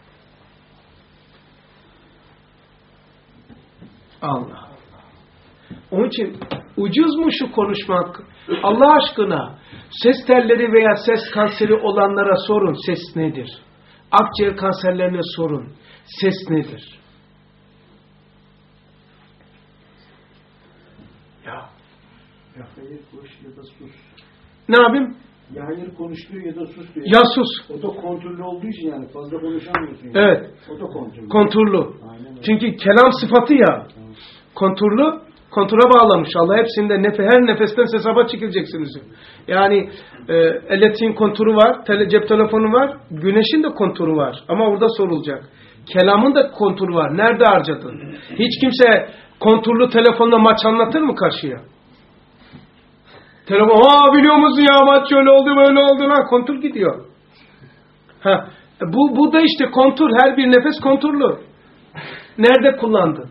Speaker 1: Allah Allah. Onun için ucuz mu şu konuşmak? Allah aşkına ses telleri veya ses kanseri olanlara sorun, ses nedir? Akciğer kanserlerine sorun, ses nedir? Ya
Speaker 2: hayır konuş ya da sus.
Speaker 1: ne yapayım?
Speaker 2: Ya hayır konuş diyor ya da sus diyor.
Speaker 1: Ya sus.
Speaker 2: O da kontrollü olduğu için yani fazla konuşamıyorsun. Yani.
Speaker 1: Evet.
Speaker 2: O da kontrollü.
Speaker 1: Konturlu.
Speaker 2: Aynen öyle.
Speaker 1: Çünkü kelam sıfatı ya. Konturlu, kontura bağlamış. Allah hepsinde her nefesten hesaba çekileceksiniz. Yani elektriğin konturu var, cep telefonu var, güneşin de konturu var. Ama orada sorulacak. Kelamın da konturu var. Nerede harcadın? Hiç kimse konturlu telefonla maç anlatır mı karşıya? Telefon, biliyor musun ya maç şöyle oldu böyle oldu lan, kontur gidiyor. Bu da işte kontur, her bir nefes konturlu. Nerede kullandın?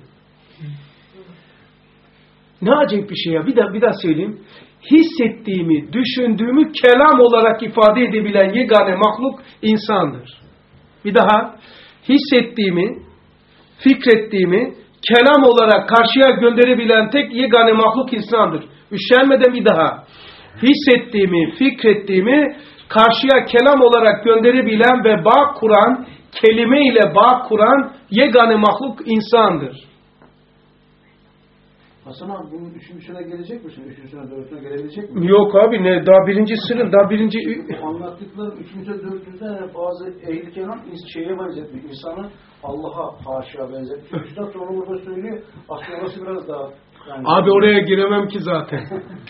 Speaker 1: Ne acayip bir şey ya. Bir daha söyleyeyim. Hissettiğimi, düşündüğümü kelam olarak ifade edebilen yegane mahluk insandır. Bir daha hissettiğimi, fikrettiğimi kelam olarak karşıya gönderebilen tek yegane mahluk insandır. Üşenmeden bir daha. Hissettiğimi, fikrettiğimi karşıya kelam olarak gönderebilen ve bağ kuran, kelime ile bağ kuran yegane mahluk insandır.
Speaker 2: Hasan abi bunun üçüncüsüne gelecek misin? Üçüncüsüne, dördüncüsüne gelebilecek misin?
Speaker 1: Yok abi ne? Daha birinci sırrın, daha birinci...
Speaker 2: Anlattıklarım üçüncü, dördüncüde bazı ehli kelam şeye benzetmiş. İnsanı Allah'a haşa benzetmiş. Üçten sonra burada söylüyor. Aslında orası biraz daha... Yani,
Speaker 1: abi oraya giremem ki zaten.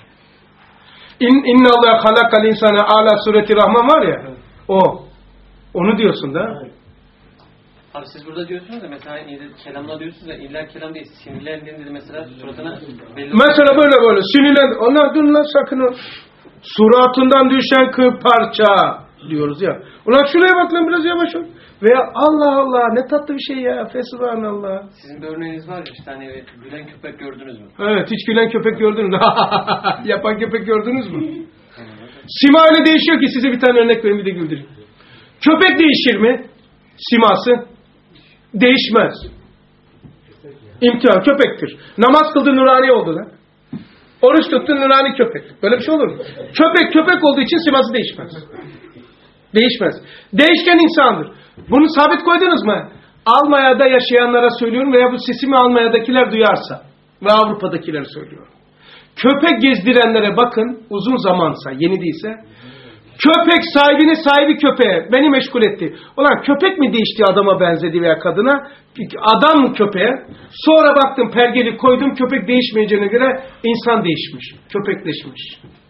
Speaker 1: İnna Allah halakal insane ala sureti rahman var ya. Evet. Onu diyorsun da.
Speaker 2: Evet.
Speaker 3: Abi siz burada diyorsunuz da mesela kelamla diyorsunuz da illa kelam değil. Sinirlendiğinde mesela suratına belli...
Speaker 1: Mesela böyle sinirlendi. Onlar dur lan sakın o. Suratından düşen kıl parça diyoruz ya. Ulan şuraya bak lan biraz yavaş ol. Veya Allah Allah ne tatlı bir şey ya. Fesubhanallah.
Speaker 3: Sizin bir örneğiniz var ya işte hani gülen köpek gördünüz mü?
Speaker 1: Evet hiç gülen köpek gördünüz mü? Yapan köpek gördünüz mü? Sima öyle değişiyor ki size bir tane örnek vereyim bir de güldüreyim. Köpek değişir mi? Siması? Değişmez. İmtihan köpektir. Namaz kıldı nurani oldu lan. Oruç tuttu nurani köpek. Böyle bir şey olur mu? Köpek olduğu için siması değişmez. Değişmez. Değişken insandır. Bunu sabit koydunuz mu? Almanya'da yaşayanlara söylüyorum veya bu sesimi Almanya'dakiler duyarsa ve Avrupa'dakiler söylüyorum. Köpek gezdirenlere bakın uzun zamansa, yeni değilse. Köpek sahibi köpeğe beni meşgul etti. Ulan köpek mi değişti adama benzedi veya kadına? Adam mı köpeğe? Sonra baktım pergeli koydum köpek değişmeyeceğine göre insan değişmiş. Köpekleşmiş.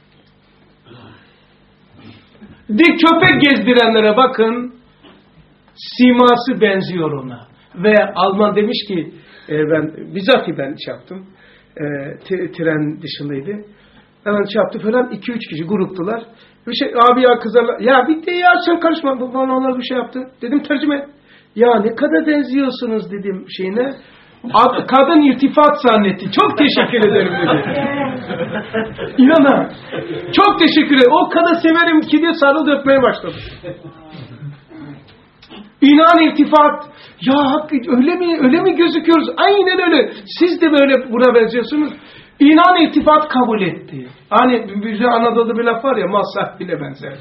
Speaker 1: Köpek gezdirenlere bakın siması benziyor ona. Ve Alman demiş ki bizzat ben yaptım. Tren dışındaydı. Hemen yaptı falan 2-3 kişi gruptular. Bir şey abi ya kızarlar. Ya bitti ya sen karışma. Bana onlar bir şey yaptı. Dedim tercüme et. Ya ne kadar benziyorsunuz dedim şeyine. Kadın irtifat zannetti. Çok teşekkür ederim dedi. İnanın. Çok teşekkür ederim. O kadar severim ki diye sarıldı öpmeye başladı. İnan irtifat. Ya öyle mi gözüküyoruz? Aynen öyle. Siz de böyle buna benziyorsunuz. İnan irtifat kabul etti. Hani bize Anadolu'da bir laf var ya masraf bile benzer.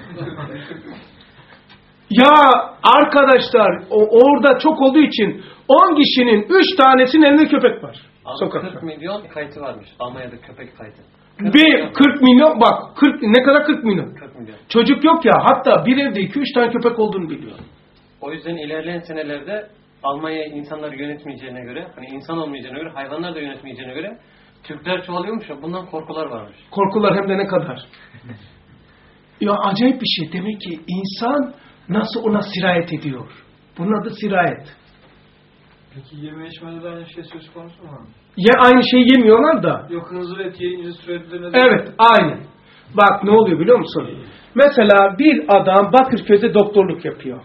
Speaker 1: Ya arkadaşlar orada çok olduğu için 10 kişinin 3 tanesinin elinde köpek var. Sokakta.
Speaker 3: 40 milyon kayıtı varmış. Almanya'da köpek kayıtı.
Speaker 1: 40 milyon bak ne kadar 40 milyon.
Speaker 3: 40 milyon.
Speaker 1: Çocuk yok ya hatta bir evde 2-3 tane köpek olduğunu biliyorum.
Speaker 6: O yüzden ilerleyen senelerde Almanya insanları yönetmeyeceğine göre, hani insan olmayacağına göre, hayvanlar da yönetmeyeceğine göre Türkler çoğalıyormuş ya, bundan korkular varmış.
Speaker 1: Korkular hem de ne kadar? Ya acayip bir şey. Demek ki insan nasıl ona sirayet ediyor? Bunun adı sirayet.
Speaker 4: Peki yeme içmede de aynı şey söz konusu mu?
Speaker 1: Ya aynı şeyi yemiyorlar da.
Speaker 4: Yok, hızlı et yiyince sürekli ne?
Speaker 1: Evet, aynı. Bak ne oluyor biliyor musun? Mesela bir adam Bakırköy'de doktorluk yapıyor.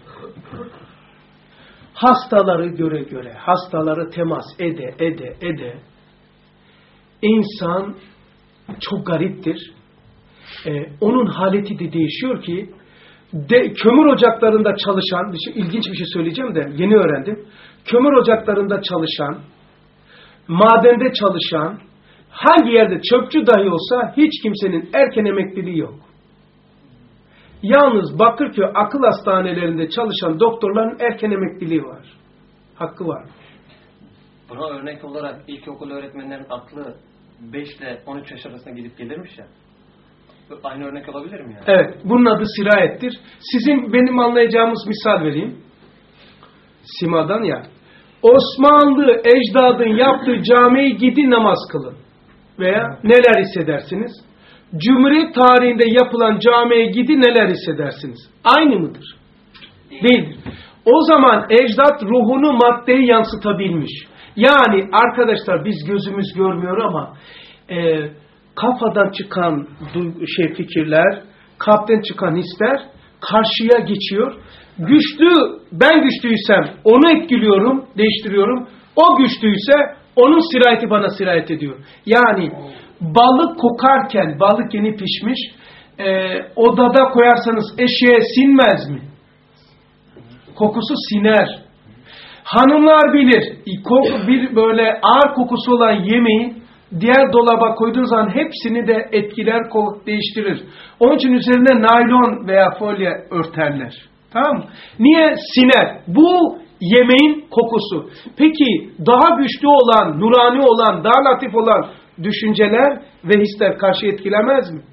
Speaker 1: Hastaları göre, hastaları temas ede. İnsan çok gariptir. Onun haleti de değişiyor ki, kömür ocaklarında çalışan, ilginç bir şey söyleyeceğim de yeni öğrendim. Kömür ocaklarında çalışan, madende çalışan, hangi yerde çöpçü dahi olsa hiç kimsenin erken emekliliği yok. Yalnız Bakırköy akıl hastanelerinde çalışan doktorların erken emekliliği var. Hakkı var.
Speaker 6: Buna örnek olarak ilkokul öğretmenlerin aklı 5 ile 13 yaş arasında gidip gelirmiş ya. Aynı örnek olabilir mi yani?
Speaker 1: Evet. Bunun adı sirayettir. Benim anlayacağımız misal vereyim. Simadan ya. Osmanlı ecdadın yaptığı camiye gidin namaz kılın. Veya neler hissedersiniz? Cumhuriyet tarihinde yapılan camiye gidin neler hissedersiniz? Aynı mıdır? Değildir. O zaman ecdat ruhunu maddeye yansıtabilmiş. Yani arkadaşlar biz gözümüz görmüyor ama kafadan çıkan fikirler, kalpten çıkan hisler karşıya geçiyor. Ben güçlüysem onu etkiliyorum, değiştiriyorum. O güçlüyse onun sirayeti bana sirayet ediyor. Yani balık kokarken, balık yeni pişmiş, odada koyarsanız eşeğe sinmez mi? Kokusu siner. Hanımlar bilir, bir böyle ağır kokusu olan yemeği diğer dolaba koyduğun zaman hepsini de etkiler, değiştirir. Onun için üzerine naylon veya folye örterler. Tamam mı? Niye? Siner. Bu yemeğin kokusu. Peki daha güçlü olan, nurani olan, daha latif olan düşünceler ve hisler karşı etkilemez mi?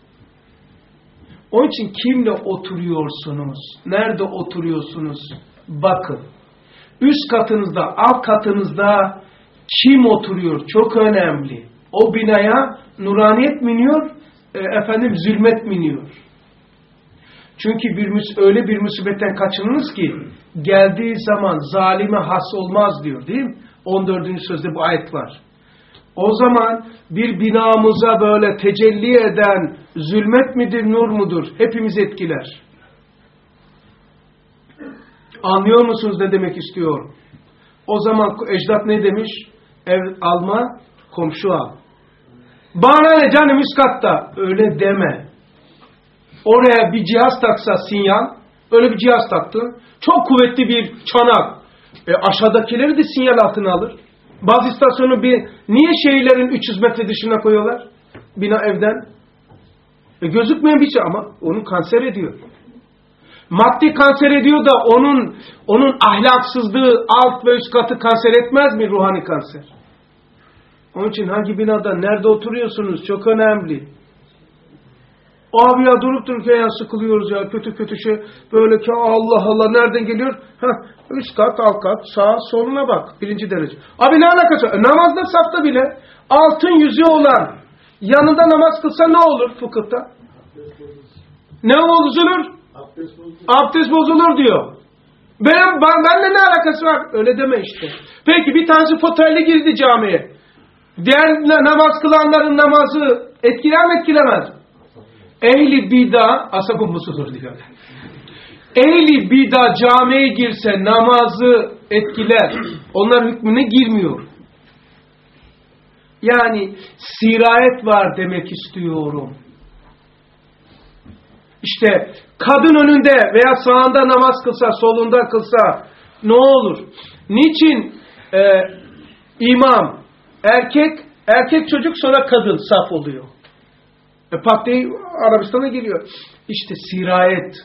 Speaker 1: Onun için kimle oturuyorsunuz? Nerede oturuyorsunuz? Bakın. Üst katınızda, alt katınızda kim oturuyor? Çok önemli. O binaya nuraniyet mi iniyor? Zulmet mi iniyor? Çünkü öyle bir musibetten kaçınınız ki geldiği zaman zalime has olmaz diyor değil mi? 14. sözde bu ayet var. O zaman bir binamıza böyle tecelli eden zulmet midir, nur mudur? Hepimiz etkiler. Anlıyor musunuz ne demek istiyorum? O zaman ecdat ne demiş? Ev alma, komşu al. Bana ne canım üst katta? Öyle deme. Oraya bir cihaz taksa sinyal, öyle bir cihaz taktı. Çok kuvvetli bir çanak. Aşağıdakileri de sinyal altına alır. Bazı istasyonu niye şehirlerin 300 metre dışına koyuyorlar? Bina evden. Gözükmeyen bir şey ama onu kanser ediyor. Maddi kanser ediyor da onun ahlaksızlığı alt ve üst katı kanser etmez mi ruhani kanser? Onun için hangi binada nerede oturuyorsunuz çok önemli. Abi ya durup dururken ya sıkılıyoruz ya kötü şey böyle ki Allah Allah nereden geliyor? Üst kat alt kat sağ soluna bak 1. derece. Abi ne alakası? Namazda safta bile altın yüzüğü olan yanında namaz kılsa ne olur fıkıhta? Ne bozulur? Abdest bozulur diyor. Benimle ne alakası var? Öyle deme işte. Peki bir tanesi fotoğrafla girdi camiye. Diğer namaz kılanların namazı etkiler mi etkilemez? Ehli bid'a asabı bozulur diyor. Ehli bid'a camiye girse namazı etkiler. Onlar hükmüne girmiyor. Yani sirayet var demek istiyorum. İşte kadın önünde veya sağında namaz kılsa, solunda kılsa ne olur? Niçin imam, erkek çocuk sonra kadın saf oluyor? Pat diye Arabistan'a geliyor. İşte sirayet.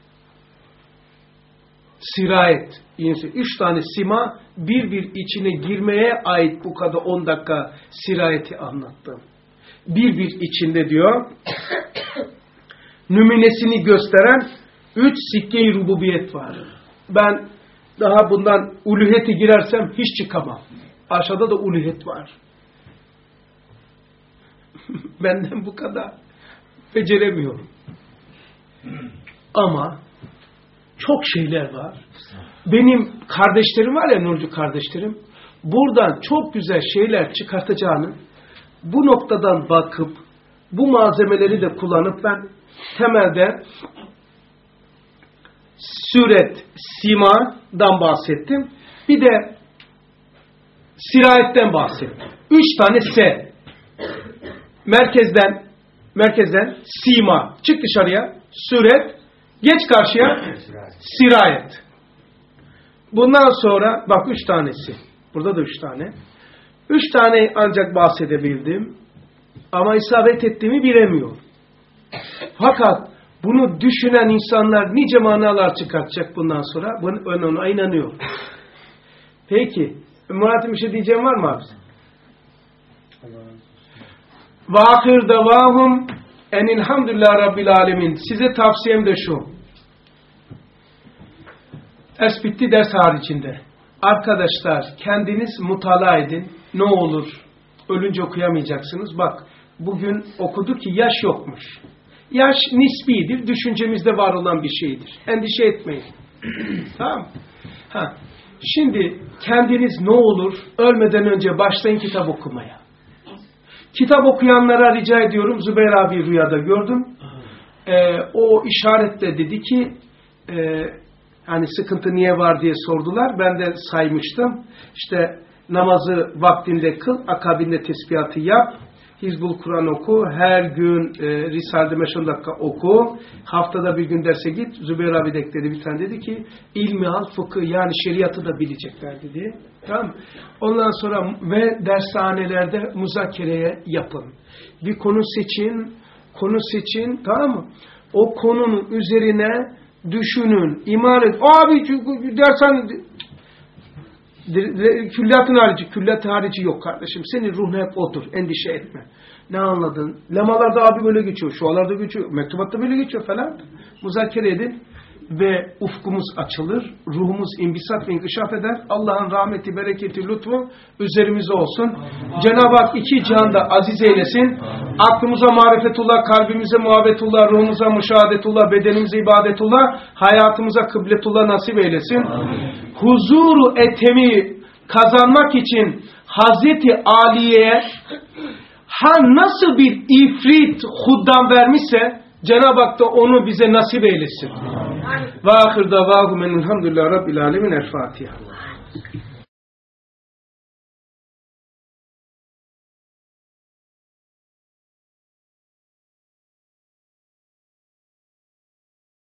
Speaker 1: Sirayet. 3 tane sima bir içine girmeye ait bu kadar 10 dakika sirayeti anlattım. Bir içinde diyor nümunesini gösteren 3 sikke-i rububiyet var. ben daha bundan uluhiyete girersem hiç çıkamam. Aşağıda da uluhiyet var. Benden bu kadar beceremiyorum. Ama çok şeyler var. Benim kardeşlerim var ya, Nurcu kardeşlerim, buradan çok güzel şeyler çıkartacağını, bu noktadan bakıp bu malzemeleri de kullanıp ben temelde süret, simadan bahsettim. Bir de sirayetten bahsettim. 3 tane S. Merkezden sima. Çık dışarıya. Süret. Geç karşıya. Sirayet. Bundan sonra bak 3 tanesi. Burada da 3 tane. 3 tane ancak bahsedebildim. Ama isabet ettiğimi bilemiyorum. Fakat bunu düşünen insanlar nice manalar çıkartacak bundan sonra. Ben ona inanıyorum. Peki. Murat'ın bir şey diyeceğim var mı abi? Ve ahir davahum enilhamdülillah rabbil alemin. Size tavsiyem de şu. Ders bitti, ders haricinde. Arkadaşlar kendiniz mutala edin. Ne olur. Ölünce okuyamayacaksınız. Bak bugün okudu ki yaş yokmuş. Yaş nisbidir. Düşüncemizde var olan bir şeydir. Endişe etmeyin. Tamam. Şimdi kendiniz ne olur ölmeden önce başlayın kitap okumaya. Kitap okuyanlara rica ediyorum. Zübeyir abi rüyada gördüm. O işaretle dedi ki hani sıkıntı niye var diye sordular. Ben de saymıştım. İşte namazı vaktinde kıl, akabinde tesbihatı yap. Hizbul Kur'an oku. Her gün Risale-i 5 dakika oku. Haftada bir gün derse git. Zübeyir abi de ekledi bir tane, dedi ki ilmi al, fıkıh yani şeriatı da bilecekler dedi. Tamam. Ondan sonra ve dershanelerde muzakereye yapın. Bir konu seçin, tamam mı? O konunun üzerine düşünün, iman edin. Abi dershane külliyatın harici yok kardeşim. Senin ruhun hep odur. Endişe etme. Ne anladın? Lemalarda abi böyle geçiyor. Şualarda geçiyor. Mektubatta böyle geçiyor falan. Muzakere edin. Ve ufkumuz açılır. Ruhumuz imbisat ve inkişaf eder. Allah'ın rahmeti, bereketi, lütfu üzerimize olsun. Cenab-ı Hak iki cihanda aziz eylesin. Aklımıza marifetullah, kalbimize muhabbetullah, ruhumuza müşahadetullah, bedenimize ibadetullah, hayatımıza kıbletullah nasip eylesin. Huzuru etemi kazanmak için Hazreti Ali'ye nasıl bir ifrit huddam vermişse Cenab-ı Hak da onu bize nasip eylesin. Ve ahir davahum enilhamdülillah rabbil alemin. El Fatiha.